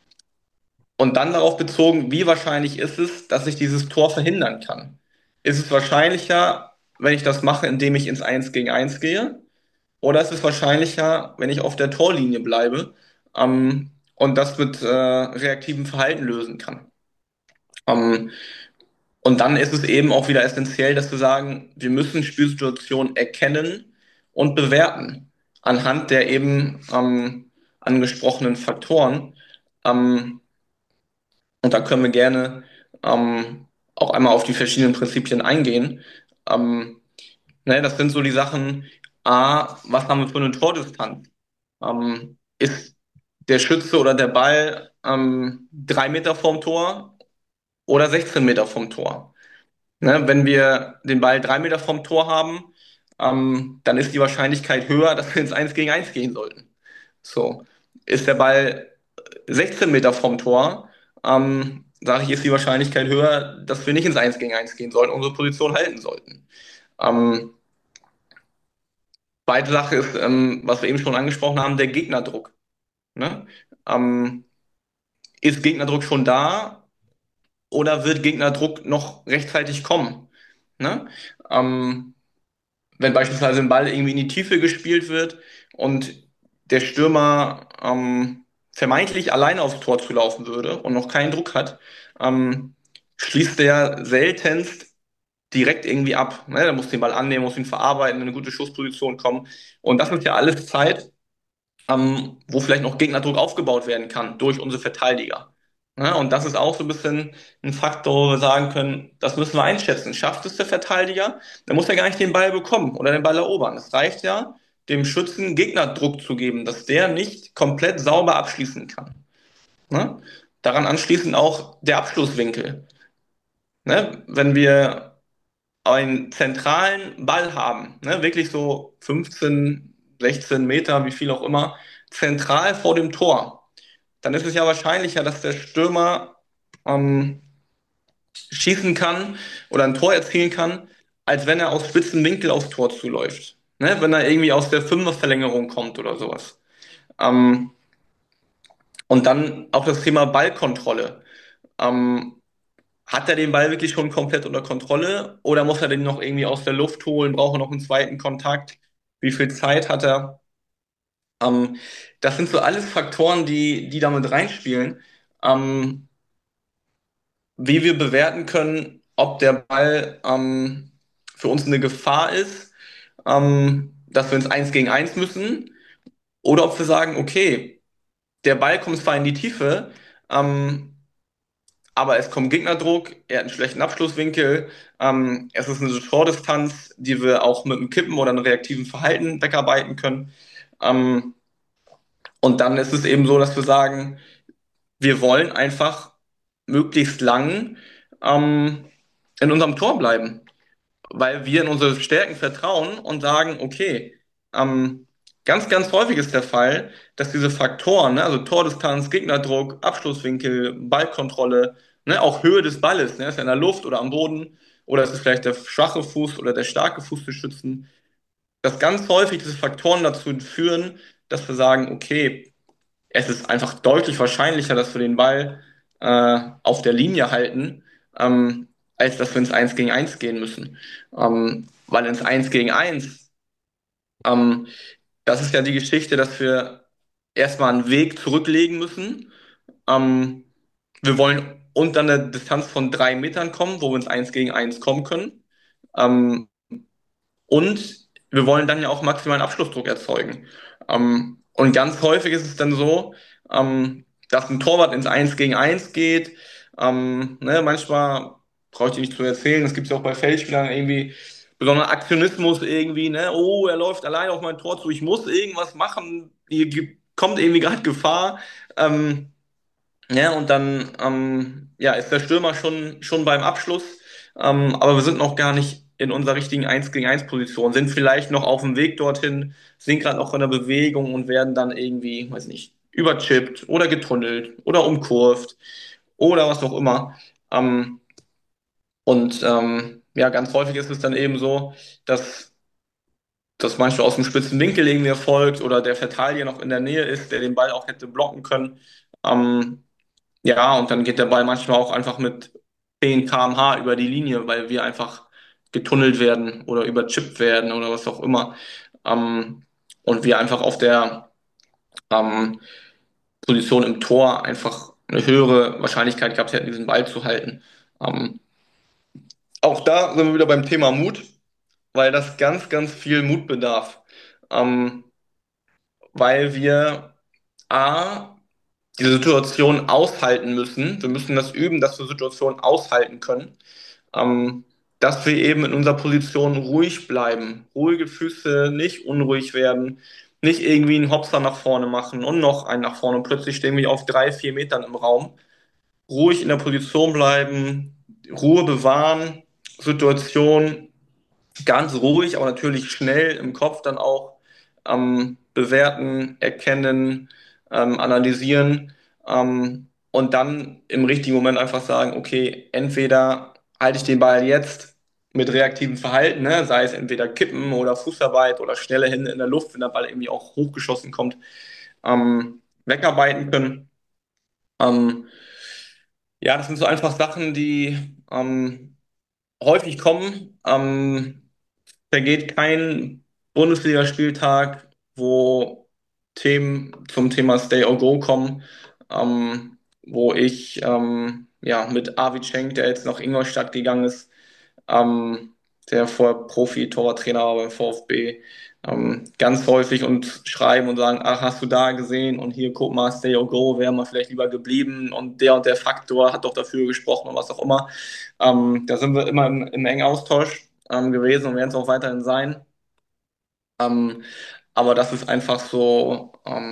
Und dann darauf bezogen, wie wahrscheinlich ist es, dass ich dieses Tor verhindern kann? Ist es wahrscheinlicher, wenn ich das mache, indem ich ins Eins gegen Eins gehe? Oder ist es wahrscheinlicher, wenn ich auf der Torlinie bleibe, und das mit reaktivem Verhalten lösen kann? Ähm, und dann ist es eben auch wieder essentiell, dass wir sagen, wir müssen Spielsituationen erkennen und bewerten anhand der eben angesprochenen Faktoren. Ähm, und da können wir gerne auch einmal auf die verschiedenen Prinzipien eingehen. Ähm, ne, das sind so die Sachen, A, was haben wir für eine Tordistanz? Ist der Schütze oder der Ball 3 Meter vorm Tor oder 16 Meter vom Tor? Ne, wenn wir den Ball 3 Meter vom Tor haben, dann ist die Wahrscheinlichkeit höher, dass wir ins Eins gegen Eins gehen sollten. So. Ist der Ball 16 Meter vom Tor, sage ich, ist die Wahrscheinlichkeit höher, dass wir nicht ins Eins gegen Eins gehen sollten, unsere Position halten sollten. Ähm, Zweite Sache ist, was wir eben schon angesprochen haben, der Gegnerdruck. Ne? Ähm, Ist Gegnerdruck schon da oder wird Gegnerdruck noch rechtzeitig kommen? Ne? Ähm, Wenn beispielsweise ein Ball irgendwie in die Tiefe gespielt wird und der Stürmer vermeintlich alleine aufs Tor zu laufen würde und noch keinen Druck hat, schließt der seltenst direkt irgendwie ab. Ne? Der muss den Ball annehmen, muss ihn verarbeiten, in eine gute Schussposition kommen. Und das ist ja alles Zeit, wo vielleicht noch Gegnerdruck aufgebaut werden kann durch unsere Verteidiger. Ja, und das ist auch so ein bisschen ein Faktor, wo wir sagen können, das müssen wir einschätzen. Schafft es der Verteidiger? Dann muss er gar nicht den Ball bekommen oder den Ball erobern. Es reicht ja, dem Schützen Gegnerdruck zu geben, dass der nicht komplett sauber abschließen kann. Ne? Daran anschließend auch der Abschlusswinkel. Ne? Wenn wir einen zentralen Ball haben, ne? Wirklich so 15, 16 Meter, wie viel auch immer, zentral vor dem Tor, dann ist es ja wahrscheinlicher, dass der Stürmer ähm, schießen kann oder ein Tor erzielen kann, als wenn er aus spitzen Winkel aufs Tor zuläuft. Ne? Wenn er irgendwie aus der Fünferverlängerung kommt oder sowas. Ähm, und dann auch das Thema Ballkontrolle. Ähm, Hat er den Ball wirklich schon komplett unter Kontrolle oder muss er den noch irgendwie aus der Luft holen? Braucht er noch einen zweiten Kontakt? Wie viel Zeit hat er? Ähm, Das sind so alles Faktoren, die damit reinspielen. Ähm, Wie wir bewerten können, ob der Ball für uns eine Gefahr ist, dass wir ins Eins gegen Eins müssen, oder ob wir sagen, okay, der Ball kommt zwar in die Tiefe, ähm, aber es kommt Gegnerdruck, er hat einen schlechten Abschlusswinkel, es ist eine Tordistanz, die wir auch mit einem Kippen oder einem reaktiven Verhalten wegarbeiten können. Ähm, und dann ist es eben so, dass wir sagen, wir wollen einfach möglichst lang ähm, in unserem Tor bleiben. weil wir in unsere Stärken vertrauen und sagen, okay, ganz, ganz häufig ist der Fall, dass diese Faktoren, ne, also Tordistanz, Gegnerdruck, Abschlusswinkel, Ballkontrolle, ne, auch Höhe des Balles, ne, ist er in der Luft oder am Boden, oder ist es vielleicht der schwache Fuß oder der starke Fuß des Schützen, dass ganz häufig diese Faktoren dazu führen, dass wir sagen, okay, es ist einfach deutlich wahrscheinlicher, dass wir den Ball auf der Linie halten, als dass wir ins Eins gegen Eins gehen müssen. Weil ins Eins gegen Eins, ähm, das ist ja die Geschichte, dass wir erstmal einen Weg zurücklegen müssen. Ähm, Wir wollen unter eine Distanz von 3 Metern kommen, wo wir ins Eins gegen Eins kommen können. Ähm, Und wir wollen dann ja auch maximalen Abschlussdruck erzeugen. Und ganz häufig ist es dann so, dass ein Torwart ins Eins gegen Eins geht. Ne, manchmal brauche ich dir nicht zu erzählen, es gibt ja auch bei Feldspielern irgendwie besonderen Aktionismus irgendwie, ne? Oh, er läuft allein auf mein Tor zu, ich muss irgendwas machen, kommt irgendwie gerade Gefahr. Ja, und dann ja, ist der Stürmer schon beim Abschluss, aber wir sind noch gar nicht in unserer richtigen Eins gegen Eins Position, sind vielleicht noch auf dem Weg dorthin, sind gerade noch in der Bewegung und werden dann irgendwie, weiß nicht, überchippt oder getunnelt oder umkurvt oder was auch immer. Ähm, ja, ganz häufig ist es dann eben so, dass das manchmal aus dem spitzen Winkel irgendwie erfolgt oder der Verteidiger noch in der Nähe ist, der den Ball auch hätte blocken können. Ähm, ja, und dann geht der Ball manchmal auch einfach mit 10 km/h über die Linie, weil wir einfach getunnelt werden oder überchippt werden oder was auch immer. Und wir einfach auf der ähm, Position im Tor einfach eine höhere Wahrscheinlichkeit gehabt hätten, diesen Ball zu halten. Ähm, Auch da sind wir wieder beim Thema Mut, weil das ganz, ganz viel Mut bedarf. Ähm, Weil wir A, diese Situation aushalten müssen. Wir müssen das üben, dass wir Situationen aushalten können. Ähm, Dass wir eben in unserer Position ruhig bleiben. Ruhige Füße, nicht unruhig werden, nicht irgendwie einen Hopser nach vorne machen und noch einen nach vorne. Und plötzlich stehen wir auf 3, 4 Metern im Raum. Ruhig in der Position bleiben, Ruhe bewahren, Situation ganz ruhig, aber natürlich schnell im Kopf dann auch bewerten, erkennen, analysieren und dann im richtigen Moment einfach sagen, okay, entweder halte ich den Ball jetzt mit reaktivem Verhalten, ne, sei es entweder Kippen oder Fußarbeit oder schnelle Hände in der Luft, wenn der Ball irgendwie auch hochgeschossen kommt, wegarbeiten können. Ähm, ja, das sind so einfach Sachen, die häufig kommen. Vergeht kein Bundesligaspieltag, wo Themen zum Thema Stay or Go kommen, wo ich ja mit Arvid Schenk, der jetzt nach Ingolstadt gegangen ist, der vorher Profi-Torwarttrainer war beim VfB, ganz häufig und schreiben und sagen, ach, hast du da gesehen und hier, guck mal, Stay or Go, wäre mal vielleicht lieber geblieben und der Faktor hat doch dafür gesprochen und was auch immer. Da sind wir immer im engen Austausch gewesen und werden es auch weiterhin sein. Ähm, aber das ist einfach so,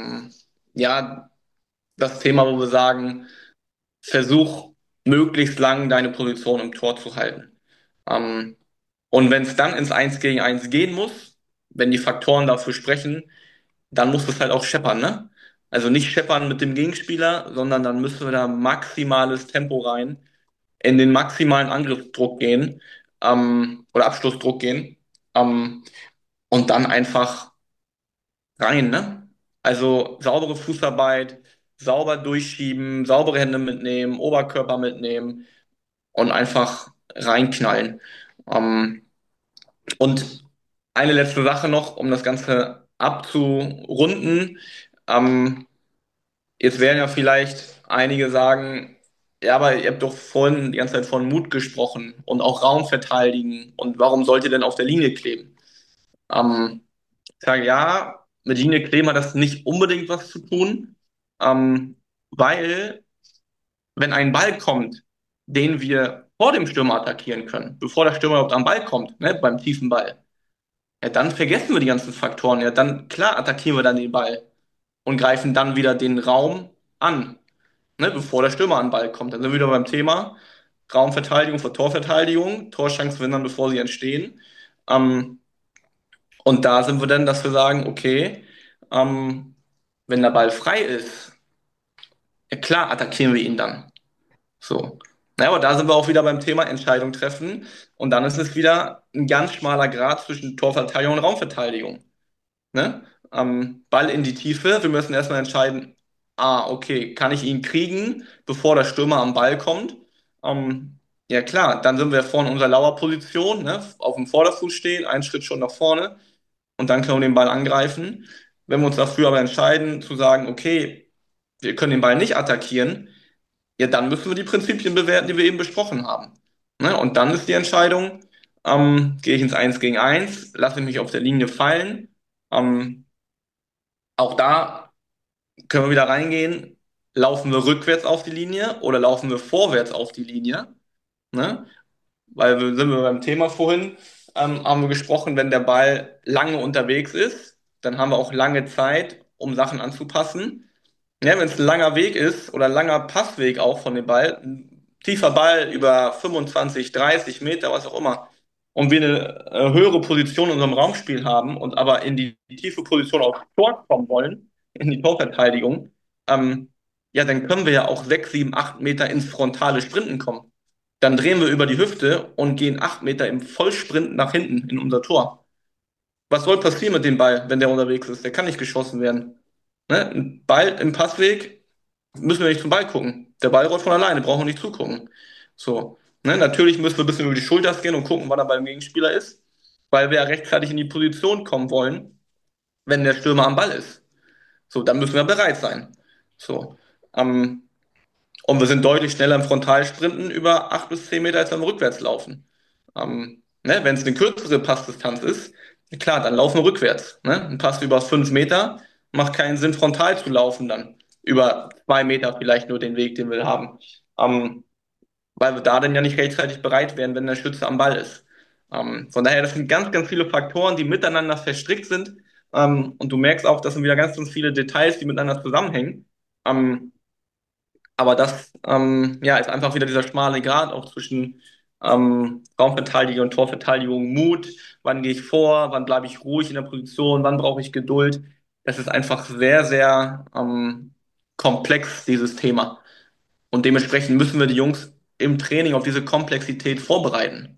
ja, das Thema, wo wir sagen, versuch möglichst lang deine Position im Tor zu halten. Ähm, und wenn es dann ins Eins gegen Eins gehen muss, wenn die Faktoren dafür sprechen, dann muss es halt auch scheppern, ne? Also nicht scheppern mit dem Gegenspieler, sondern dann müssen wir da maximales Tempo rein, in den maximalen Angriffsdruck gehen, oder Abschlussdruck gehen, und dann einfach rein, ne? Also saubere Fußarbeit, sauber durchschieben, saubere Hände mitnehmen, Oberkörper mitnehmen und einfach reinknallen. Ähm, und eine letzte Sache noch, um das Ganze abzurunden. Ähm, Jetzt werden ja vielleicht einige sagen, ja, aber ihr habt doch vorhin die ganze Zeit von Mut gesprochen und auch Raum verteidigen und warum sollt ihr denn auf der Linie kleben? Ich sage ja, mit Linie kleben hat das nicht unbedingt was zu tun, weil wenn ein Ball kommt, den wir vor dem Stürmer attackieren können, bevor der Stürmer überhaupt am Ball kommt, ne, beim tiefen Ball, ja, dann vergessen wir die ganzen Faktoren. Ja, dann klar attackieren wir dann den Ball und greifen dann wieder den Raum an, ne, bevor der Stürmer an den Ball kommt. Dann sind wir wieder beim Thema Raumverteidigung vor Torverteidigung, Torchancen verhindern, bevor sie entstehen. Ähm, und da sind wir dann, dass wir sagen, okay, wenn der Ball frei ist, ja klar attackieren wir ihn dann. So. Naja, aber da sind wir auch wieder beim Thema Entscheidung treffen. Und dann ist es wieder ein ganz schmaler Grat zwischen Torverteidigung und Raumverteidigung. Ne? Ball in die Tiefe. Wir müssen erstmal entscheiden, okay, kann ich ihn kriegen, bevor der Stürmer am Ball kommt? Ja klar, dann sind wir vorne in unserer Lauerposition, ne? Auf dem Vorderfuß stehen, einen Schritt schon nach vorne und dann können wir den Ball angreifen. Wenn wir uns dafür aber entscheiden, zu sagen, okay, wir können den Ball nicht attackieren, ja, dann müssen wir die Prinzipien bewerten, die wir eben besprochen haben. Ne? Und dann ist die Entscheidung, gehe ich ins Eins gegen Eins, lasse ich mich auf der Linie fallen. Ähm, auch da können wir wieder reingehen, laufen wir rückwärts auf die Linie oder laufen wir vorwärts auf die Linie? Ne? Weil wir sind wir beim Thema vorhin, haben wir gesprochen, wenn der Ball lange unterwegs ist, dann haben wir auch lange Zeit, um Sachen anzupassen. Ja, wenn es ein langer Weg ist oder ein langer Passweg auch von dem Ball, ein tiefer Ball über 25, 30 Meter, was auch immer, und wir eine höhere Position in unserem Raumspiel haben und aber in die tiefe Position aufs Tor kommen wollen, in die Torverteidigung, ähm, ja, dann können wir ja auch 6, 7, 8 Meter ins frontale Sprinten kommen. Dann drehen wir über die Hüfte und gehen 8 Meter im Vollsprint nach hinten in unser Tor. Was soll passieren mit dem Ball, wenn der unterwegs ist? Der kann nicht geschossen werden. Ne? Ein Ball im Passweg müssen wir nicht zum Ball gucken. Der Ball rollt von alleine, brauchen wir nicht zugucken. So. Ne? Natürlich müssen wir ein bisschen über die Schulter gehen und gucken, wann er beim Gegenspieler ist, weil wir ja rechtzeitig in die Position kommen wollen, wenn der Stürmer am Ball ist. So, dann müssen wir bereit sein. So. Und wir sind deutlich schneller im Frontalsprinten über 8 bis 10 Meter als beim Rückwärtslaufen. Ne? Wenn es eine kürzere Passdistanz ist, klar, dann laufen wir rückwärts. Ne? Ein Pass über 5 Meter macht keinen Sinn, frontal zu laufen dann. Über 2 Meter vielleicht nur den Weg, den wir haben. Ähm, weil wir da dann ja nicht rechtzeitig bereit wären, wenn der Schütze am Ball ist. Von daher, das sind ganz, ganz viele Faktoren, die miteinander verstrickt sind. Und du merkst auch, das sind wieder ganz, ganz viele Details, die miteinander zusammenhängen. Aber das ja, ist einfach wieder dieser schmale Grat auch zwischen Raumverteidigung und Torverteidigung, Mut, wann gehe ich vor, wann bleibe ich ruhig in der Position, wann brauche ich Geduld. Das ist einfach sehr, sehr komplex, dieses Thema. Und dementsprechend müssen wir die Jungs im Training auf diese Komplexität vorbereiten.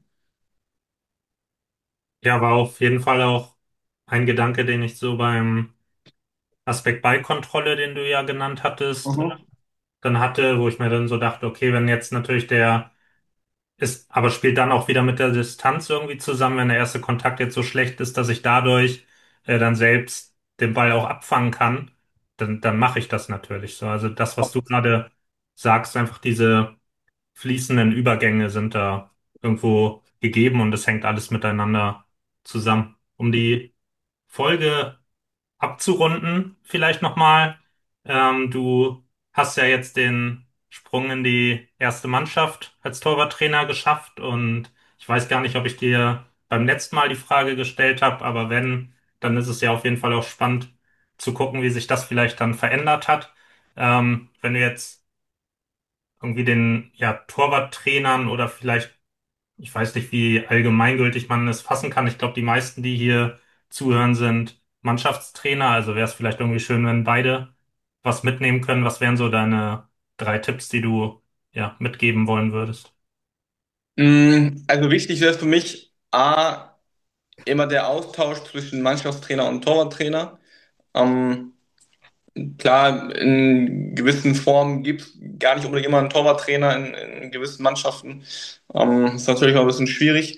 Ja, war auf jeden Fall auch ein Gedanke, den ich so beim Aspekt Ballkontrolle, den du ja genannt hattest, Mhm. dann hatte, wo ich mir dann so dachte, okay, wenn jetzt natürlich der ist, aber spielt dann auch wieder mit der Distanz irgendwie zusammen, wenn der erste Kontakt jetzt so schlecht ist, dass ich dadurch dann selbst den Ball auch abfangen kann, dann mache ich das natürlich so. Also das, was du gerade sagst, einfach diese fließenden Übergänge sind da irgendwo gegeben und es hängt alles miteinander zusammen. Um die Folge abzurunden, vielleicht nochmal. Du hast ja jetzt den Sprung in die erste Mannschaft als Torwarttrainer geschafft und ich weiß gar nicht, ob ich dir beim letzten Mal die Frage gestellt habe, aber wenn, dann ist es ja auf jeden Fall auch spannend zu gucken, wie sich das vielleicht dann verändert hat. Wenn du jetzt irgendwie den ja, Torwarttrainern oder vielleicht ich weiß nicht, wie allgemeingültig man es fassen kann. Ich glaube, die meisten, die hier zuhören, sind Mannschaftstrainer. Also wäre es vielleicht irgendwie schön, wenn beide was mitnehmen können. Was wären so deine 3 Tipps, die du ja mitgeben wollen würdest? Also wichtig wäre für mich immer der Austausch zwischen Mannschaftstrainer und Torwarttrainer. Ähm, Klar, in gewissen Formen gibt es gar nicht unbedingt immer einen Torwarttrainer in gewissen Mannschaften. Ist natürlich auch ein bisschen schwierig.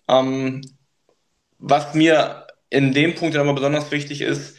Was mir in dem Punkt ja immer besonders wichtig ist,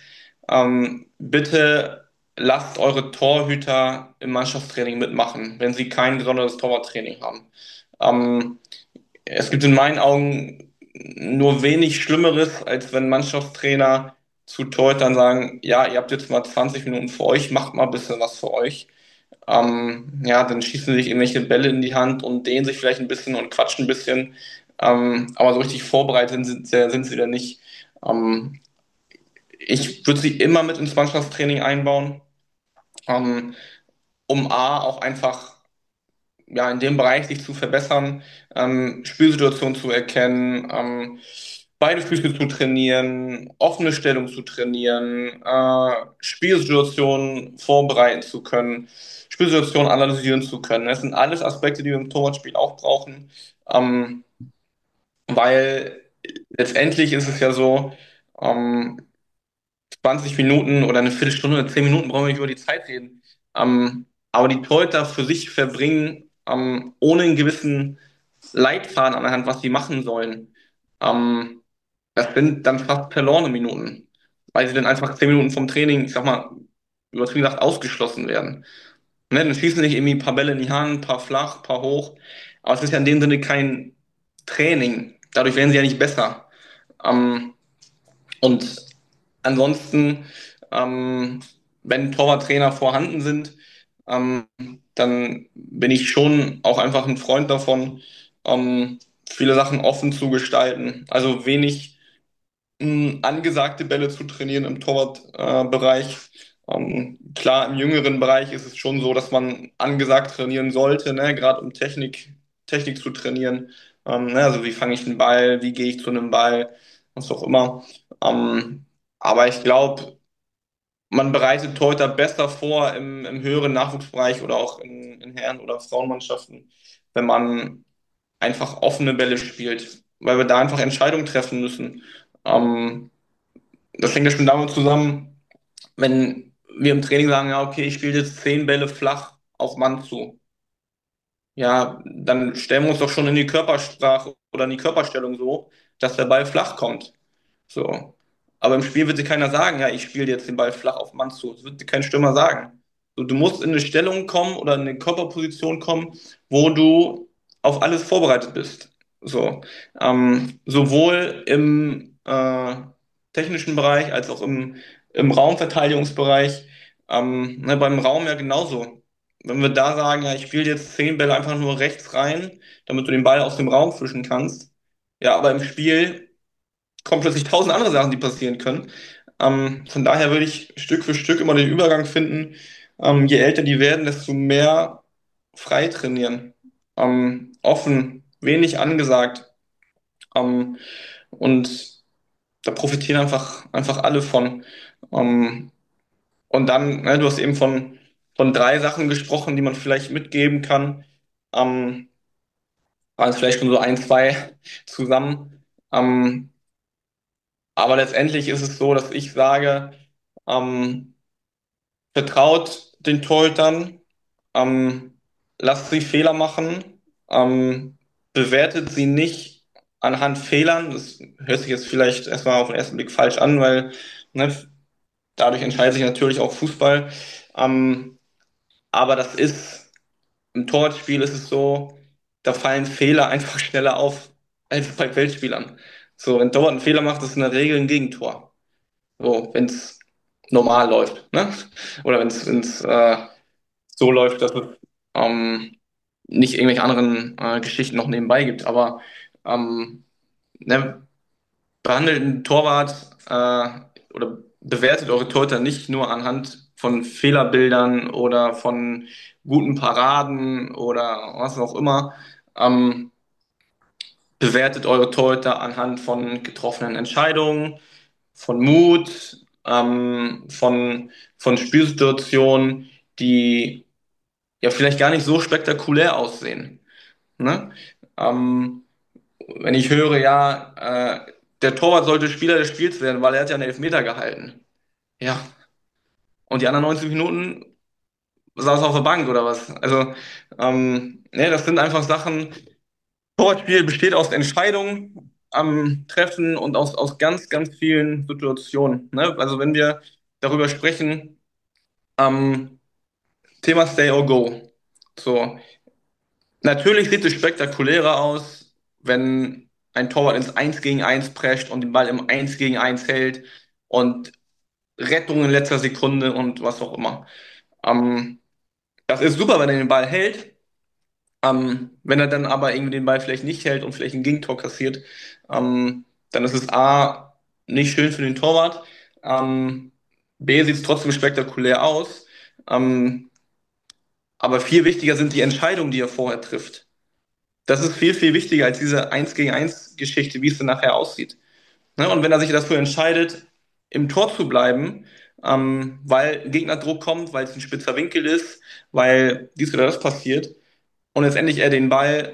bitte lasst eure Torhüter im Mannschaftstraining mitmachen, wenn sie kein besonderes Torwarttraining haben. Ähm, Es gibt in meinen Augen nur wenig Schlimmeres, als wenn Mannschaftstrainer zu Torhütern sagen, ja, ihr habt jetzt mal 20 Minuten für euch, macht mal ein bisschen was für euch. Ja, dann schießen sie sich irgendwelche Bälle in die Hand und dehnen sich vielleicht ein bisschen und quatschen ein bisschen. Aber so richtig vorbereitet sind sie da nicht. Ähm, Ich würde sie immer mit ins Mannschaftstraining einbauen, ähm, um A, auch einfach ja, in dem Bereich sich zu verbessern, Spielsituationen zu erkennen, beide Füße zu trainieren, offene Stellung zu trainieren, Spielsituationen vorbereiten zu können, Spielsituationen analysieren zu können. Das sind alles Aspekte, die wir im Torwartspiel auch brauchen, ähm, weil letztendlich ist es ja so, ähm, 20 Minuten oder eine Viertelstunde oder 10 Minuten brauchen wir nicht über die Zeit reden. Aber die Torhüter für sich verbringen, ohne einen gewissen Leitfaden an der Hand, was sie machen sollen. Ähm, Das sind dann fast verlorene Minuten, weil sie dann einfach 10 Minuten vom Training, ich sag mal, übertrieben gesagt, ausgeschlossen werden. Ne, dann schießen nicht irgendwie ein paar Bälle in die Hand, ein paar flach, ein paar hoch. Aber es ist ja in dem Sinne kein Training. Dadurch werden sie ja nicht besser. Ähm, und ansonsten, ähm, wenn Torwarttrainer vorhanden sind, ähm, dann bin ich schon auch einfach ein Freund davon, viele Sachen offen zu gestalten. Also wenig angesagte Bälle zu trainieren im Torwartbereich. Klar, im jüngeren Bereich ist es schon so, dass man angesagt trainieren sollte, ne? Gerade um Technik zu trainieren. Ne? Also wie fange ich den Ball, wie gehe ich zu einem Ball, was auch immer. Aber ich glaube, man bereitet Torhüter besser vor im höheren Nachwuchsbereich oder auch in Herren- oder Frauenmannschaften, wenn man einfach offene Bälle spielt, weil wir da einfach Entscheidungen treffen müssen. Ähm, Das hängt ja schon damit zusammen, wenn wir im Training sagen, ja, okay, ich spiele jetzt 10 Bälle flach auf Mann zu. Ja, dann stellen wir uns doch schon in die Körpersprache oder in die Körperstellung so, dass der Ball flach kommt. So. Aber im Spiel wird dir keiner sagen, ja, ich spiele jetzt den Ball flach auf Mann zu. Das wird dir kein Stürmer sagen. So, du musst in eine Stellung kommen oder in eine Körperposition kommen, wo du auf alles vorbereitet bist. So. Sowohl im technischen Bereich als auch im Raumverteidigungsbereich. Ne, beim Raum ja genauso. Wenn wir da sagen, ja, ich spiele jetzt 10 Bälle einfach nur rechts rein, damit du den Ball aus dem Raum fischen kannst. Ja, aber im Spiel kommen plötzlich tausend andere Sachen, die passieren können. Von daher würde ich Stück für Stück immer den Übergang finden. Je älter die werden, desto mehr frei trainieren. Offen, wenig angesagt. Ähm, und da profitieren einfach alle von. Ähm, und dann, ne, du hast eben von 3 Sachen gesprochen, die man vielleicht mitgeben kann. Ähm, Waren es vielleicht schon so ein, zwei zusammen. Aber letztendlich ist es so, dass ich sage, ähm, vertraut den Torhütern, ähm, lasst sie Fehler machen, bewertet sie nicht anhand Fehlern. Das hört sich jetzt vielleicht erstmal auf den ersten Blick falsch an, weil ne, dadurch entscheidet sich natürlich auch Fußball. Ähm, aber das ist, im Torwartspiel ist es so, da fallen Fehler einfach schneller auf als bei Feldspielern. So, wenn ein Torwart einen Fehler macht, ist es in der Regel ein Gegentor. So, wenn es normal läuft, ne? Oder wenn es so läuft, dass es nicht irgendwelche anderen Geschichten noch nebenbei gibt. Aber ne, behandelt einen Torwart oder bewertet eure Torhüter nicht nur anhand von Fehlerbildern oder von guten Paraden oder was auch immer. Ähm, Bewertet eure Torhüter anhand von getroffenen Entscheidungen, von Mut, von Spielsituationen, die ja vielleicht gar nicht so spektakulär aussehen. Ne? Ähm, Wenn ich höre, ja, der Torwart sollte Spieler des Spiels werden, weil er hat ja einen Elfmeter gehalten. Ja. Und die anderen 90 Minuten saß er auf der Bank oder was? Also, ne, das sind einfach Sachen. Torwartspiel besteht aus Entscheidungen am Treffen und aus ganz, ganz vielen Situationen. Ne? Also wenn wir darüber sprechen, ähm, Thema Stay or Go. So, natürlich sieht es spektakulärer aus, wenn ein Torwart ins Eins gegen Eins prescht und den Ball im Eins gegen Eins hält und Rettung in letzter Sekunde und was auch immer. Ähm, Das ist super, wenn er den Ball hält. Wenn er dann aber irgendwie den Ball vielleicht nicht hält und vielleicht ein Gegentor kassiert, dann ist es A, nicht schön für den Torwart. Ähm, B, sieht es trotzdem spektakulär aus. Ähm, Aber viel wichtiger sind die Entscheidungen, die er vorher trifft. Das ist viel, viel wichtiger als diese Eins gegen eins Geschichte, wie es dann nachher aussieht. Ne? Und wenn er sich dafür entscheidet, im Tor zu bleiben, weil Gegnerdruck kommt, weil es ein spitzer Winkel ist, weil dies oder das passiert und letztendlich er den Ball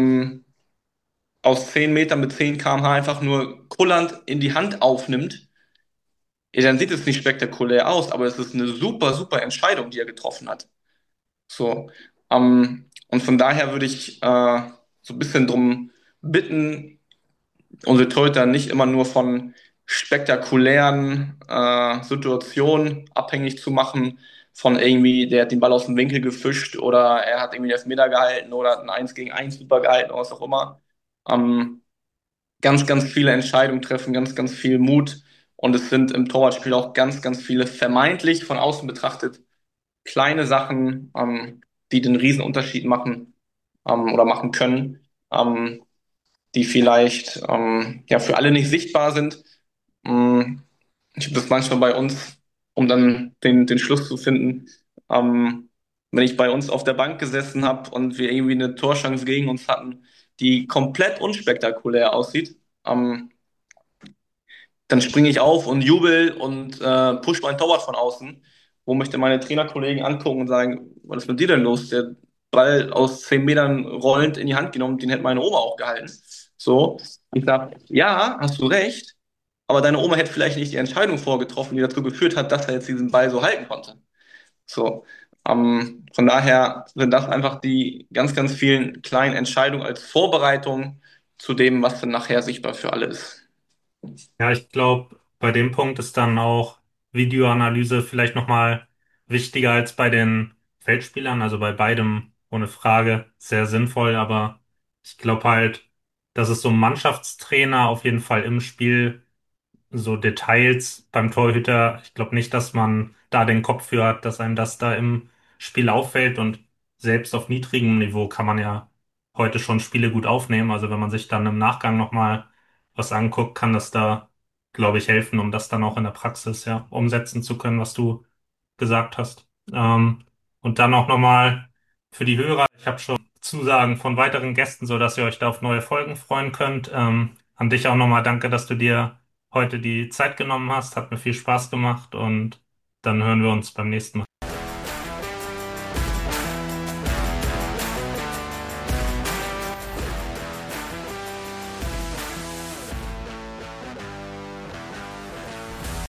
aus 10 Metern mit 10 km/h einfach nur kullernd in die Hand aufnimmt, ja, dann sieht es nicht spektakulär aus, aber es ist eine super, super Entscheidung, die er getroffen hat. So, und von daher würde ich so ein bisschen drum bitten, unsere Torhüter nicht immer nur von spektakulären Situationen abhängig zu machen, von irgendwie, der hat den Ball aus dem Winkel gefischt oder er hat irgendwie das Meter gehalten oder hat ein Eins gegen eins super gehalten oder was auch immer. Ähm, Ganz, ganz viele Entscheidungen treffen, ganz, ganz viel Mut und es sind im Torwartspiel auch ganz, ganz viele vermeintlich von außen betrachtet kleine Sachen, die den Riesenunterschied machen oder machen können, die vielleicht ja für alle nicht sichtbar sind. Ähm, Ich habe das manchmal bei uns, um dann den Schluss zu finden, wenn ich bei uns auf der Bank gesessen habe und wir irgendwie eine Torchance gegen uns hatten, die komplett unspektakulär aussieht, dann springe ich auf und jubel und push meinen Torwart von außen, wo mich dann meine Trainerkollegen angucken und sagen, was ist mit dir denn los? Der Ball aus 10 Metern rollend in die Hand genommen, den hätte meine Oma auch gehalten. So, ich sage, ja, hast du recht, aber deine Oma hätte vielleicht nicht die Entscheidung vorgetroffen, die dazu geführt hat, dass er jetzt diesen Ball so halten konnte. So, von daher sind das einfach die ganz, ganz vielen kleinen Entscheidungen als Vorbereitung zu dem, was dann nachher sichtbar für alle ist. Ja, ich glaube, bei dem Punkt ist dann auch Videoanalyse vielleicht nochmal wichtiger als bei den Feldspielern, also bei beidem ohne Frage sehr sinnvoll, aber ich glaube halt, dass es so ein Mannschaftstrainer auf jeden Fall im Spiel so Details beim Torhüter, ich glaube nicht, dass man da den Kopf für hat, dass einem das da im Spiel auffällt und selbst auf niedrigem Niveau kann man ja heute schon Spiele gut aufnehmen. Also wenn man sich dann im Nachgang nochmal was anguckt, kann das da, glaube ich, helfen, um das dann auch in der Praxis ja umsetzen zu können, was du gesagt hast. Und dann auch nochmal für die Hörer, ich habe schon Zusagen von weiteren Gästen, so dass ihr euch da auf neue Folgen freuen könnt. An dich auch nochmal danke, dass du dir heute die Zeit genommen hast. Hat mir viel Spaß gemacht und dann hören wir uns beim nächsten Mal.